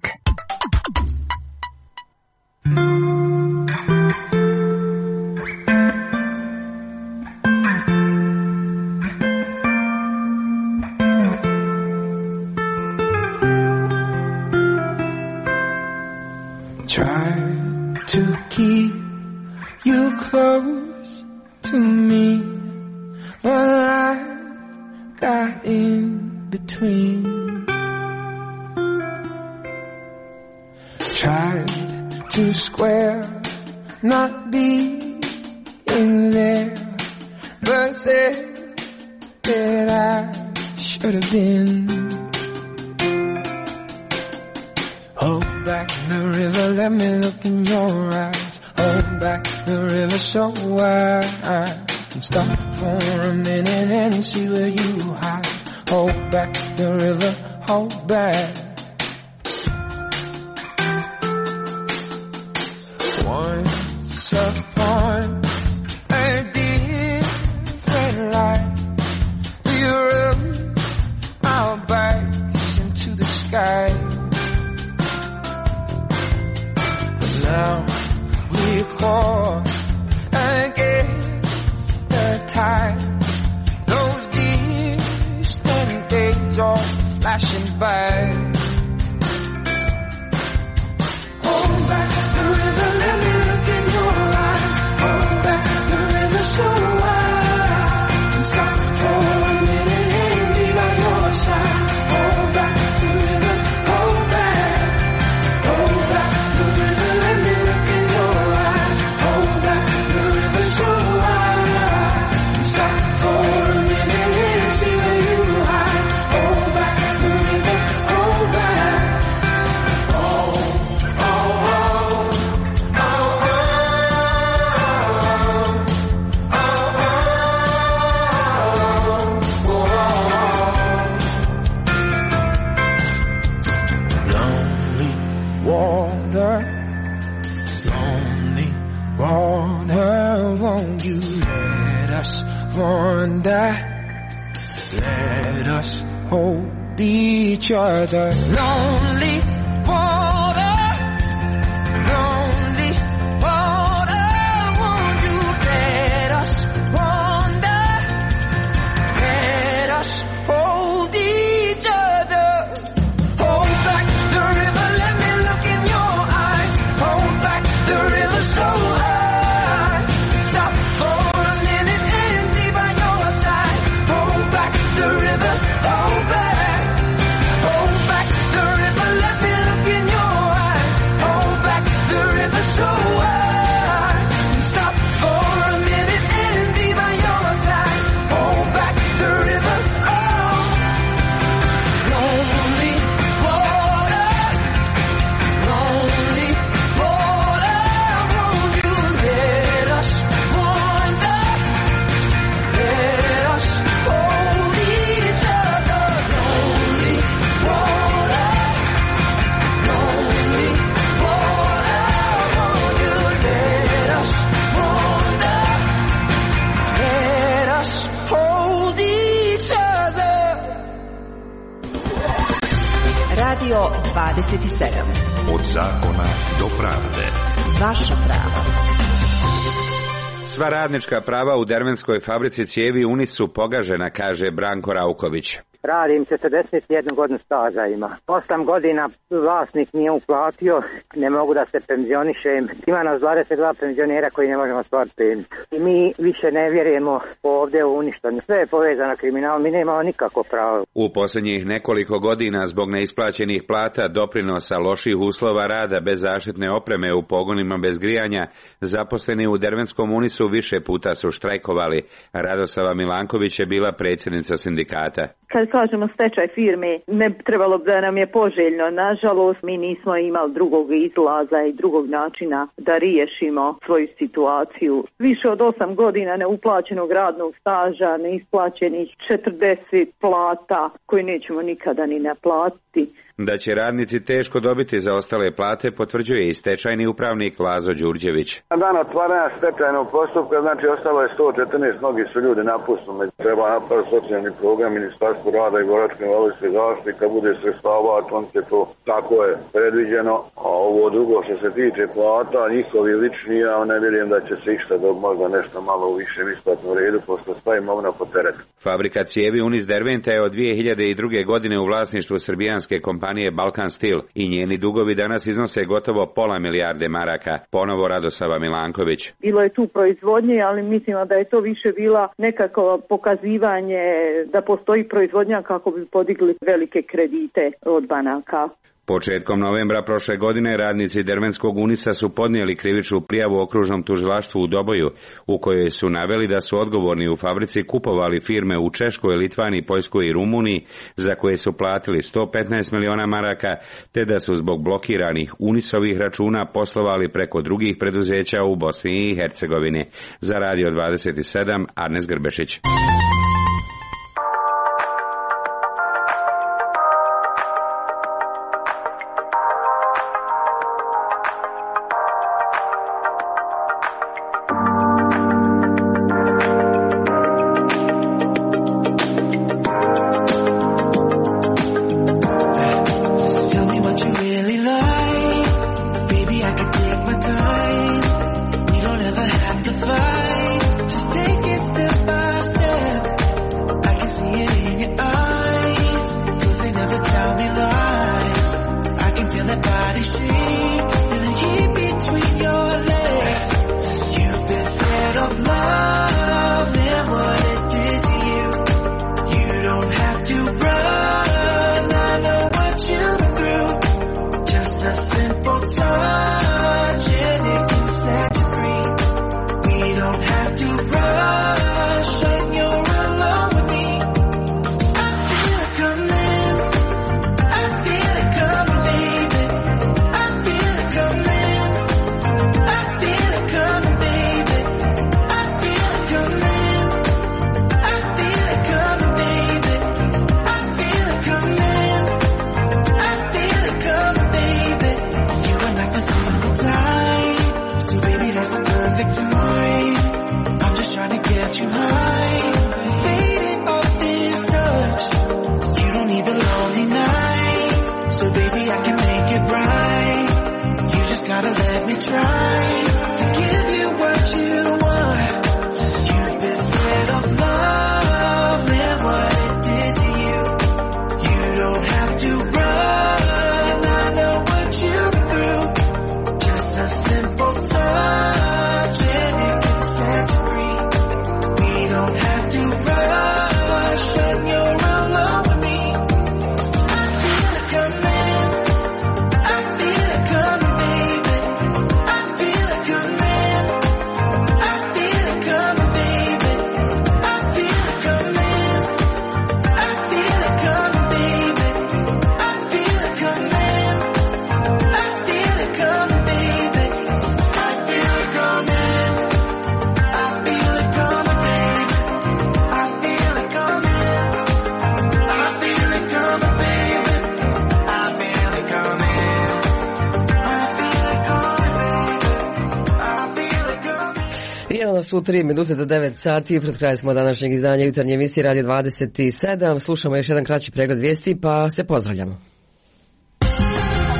Try to keep you close to me, but I got in between. Tried to square, not be in there, but said that I should have been. Hold back the river, let me look in your eyes. Hold back the river so I can stop for a minute and see where you hide. Hold back the river, hold back. Once upon a different life, we rode our bikes into the sky. Now we're caught against the tide. Those distant days are flashing by. Hold back the river, let me look in your eyes. Hold back the river so I can stop for a minute and be by your side. Hold back the river, hold back. Hold back the river, let me look in your eyes. Hold back the river so I can stop for a minute and see where you hide. Hold back the river, hold back. Oh, oh, oh, oh, oh, oh, oh, oh. Lonely water, lonely water, won't you let us wander? Let us hold each other. Lonely water, lonely water, won't you let us wander? Let us hold each other. dvadeset sedam. Od zakona do pravde. Vaša prava. Sva radnička prava u dervenskoj fabrici cijevi Unis su pogažena, kaže Branko Rauković. Radim četrdeset jednu godinu staža ima. Osam godina vlasnik nije uplatio, ne mogu da se penzionišem. Ima nas dvadeset dva penzionera koji ne možemo stvariti penziju. I mi više ne vjerujemo ovdje u ništa. Sve je povezano kriminal, mi nemamo nikako pravo. U posljednjih nekoliko godina zbog neisplaćenih plata, doprinosa, loših uslova rada bez zaštitne opreme u pogonima bez grijanja, zaposleni u dervenskom Unisu više puta su štrajkovali. Radosava Milanković je bila predsjednica sindikata. Kad kažemo stečaj firme, ne trebalo da nam je poželjno. Nažalost, mi nismo imali drugog izlaza i drugog načina da riješimo svoju situaciju. Više od osam godina neuplaćenog radnog staža, neisplaćenih četrdeset plata koje nećemo nikada ni naplatiti. Da će radnici teško dobiti za ostale plate, potvrđuje i stečajni upravnik Lazo Đurđević. Na dan otvaranja stečajnog postupka, znači ostalo je sto četrnaest, mnogi su ljudi napustili. Treba napraviti socijalni program, Ministarstvo rada i boračko-invalidske zaštite, kad bude sredstava, on će to, tako je predviđeno. A ovo drugo što se tiče plata, njihovi lični, ja ne vjerujem da će se išta do možda nešto malo u višem isplatnom redu, pošto stavimo na po teretu. Fabrika cijevi Unis Derventa je od dvije hiljade druge. godine u vlasništvu srbijanske kompanije Balkan Steel i njeni dugovi danas iznose gotovo pola milijarde maraka. Ponovo Radosava Milanković. Bilo je tu proizvodnje, ali mislimo da je to više bila nekako pokazivanje da postoji proizvodnja kako bi podigli velike kredite od banaka. Početkom novembra prošle godine radnici dervenskog Unisa su podnijeli krivičnu prijavu okružnom tužilaštvu u Doboju, u kojoj su naveli da su odgovorni u fabrici kupovali firme u Češkoj, Litvaniji, Poljskoj i Rumuniji, za koje su platili sto petnaest miliona maraka, te da su zbog blokiranih Unisovih računa poslovali preko drugih preduzeća u Bosni i Hercegovini. Za Radio dvadeset sedam, Arnes Grbešić. Su tri minute do devet sati, pred kraj smo današnjeg izdanja jutarnje emisije Radio dvadeset sedam. Slušamo još jedan kraći pregled vijesti, pa se pozdravljamo.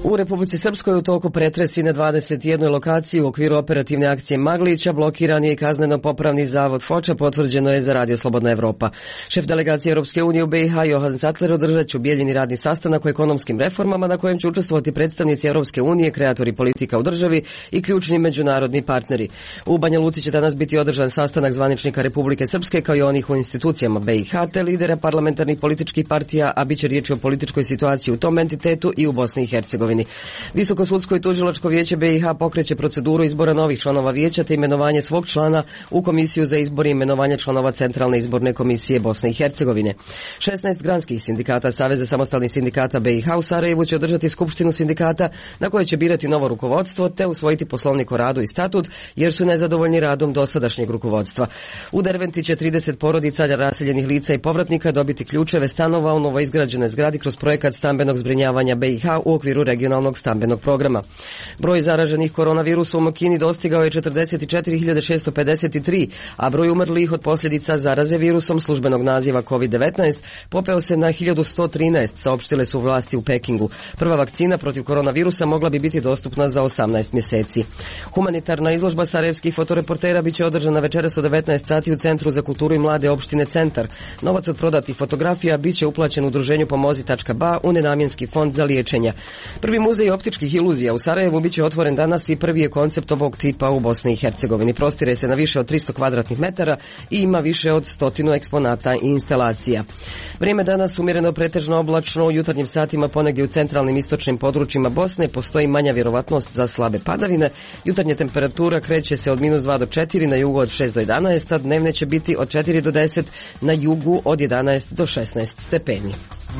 U Republici Srpskoj u toku pretresi na dvadeset jednoj lokaciji u okviru operativne akcije Maglića blokiran je i kazneno-popravni zavod Foča, potvrđeno je za Radio Slobodna Evropa. Šef delegacije Europske unije u B i H Johan Sattler održat će u Bijeljini radni sastanak o ekonomskim reformama na kojem će učestvovati predstavnici Europske unije, kreatori politika u državi i ključni međunarodni partneri. U Banja Luci će danas biti održan sastanak zvaničnika Republike Srpske kao i onih u institucijama B i H te lidera parlamentarnih političkih partija, a bit će riječ o političkoj situaciji u tom entitetu i u Bosni i Hercegovini. Visokosudsko i tužilačko vijeće B i H pokreće proceduru izbora novih članova vijeća te imenovanje svog člana u Komisiju za izbor i imenovanje članova Centralne izborne komisije Bosne i Hercegovine. šesnaest granskih sindikata Saveza samostalnih sindikata B i H u Sarajevu će održati skupštinu sindikata na kojoj će birati novo rukovodstvo te usvojiti poslovnik o radu i statut jer su nezadovoljni radom dosadašnjeg rukovodstva. U Derventi će trideset porodica raseljenih lica i povratnika dobiti ključeve stanova u novoizgrađenoj zgradi kroz projekat stambenog zbrinjavanja B i H u okviru regionalnog stambenog programa. Broj zaraženih koronavirusom u Kini dostigao je četrdeset četiri hiljade šesto pedeset tri, a broj umrlih od posljedica zaraze virusom službenog naziva kovid devetnaest popeo se na hiljadu sto trinaest, saopštile su vlasti u Pekingu. Prva vakcina protiv koronavirusa mogla bi biti dostupna za osamnaest mjeseci. Humanitarna izložba sarajevskih fotoreportera biće održana večeras u devetnaest sati u Centru za kulturu i mlade opštine Centar. Novac od prodatih fotografija biće uplaćen udruženju Pomozi tačka ba u nenamjenski fond za liječenja. Prvi muzej optičkih iluzija u Sarajevu biće otvoren danas i prvi je koncept ovog tipa u Bosni i Hercegovini. Prostire se na više od tristo kvadratnih metara i ima više od stotinu eksponata i instalacija. Vrijeme danas umjereno pretežno oblačno, u jutarnjim satima ponegdje u centralnim istočnim područjima Bosne postoji manja vjerovatnost za slabe padavine. Jutarnja temperatura kreće se od minus dva do četiri, na jugu od šest do jedanaest, a dnevne će biti od četiri do deset, na jugu od jedanaest do šesnaest stepeni.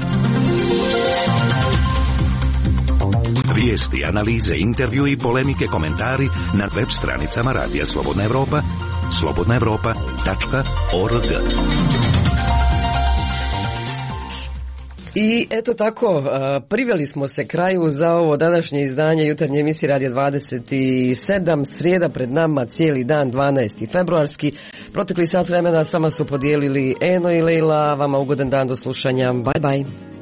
Vijesti, analize, intervju i polemike, komentari na web stranicama Radija Slobodna Evropa, slobodna evropa tačka org. I eto tako, priveli smo se kraju za ovo današnje izdanje jutarnje emisije Radija dvadeset sedam, srijeda pred nama, cijeli dan, dvanaesti februarski. Protekli sat vremena sama su podijelili Eno i Lejla, vama ugodan dan do slušanja, bye bye.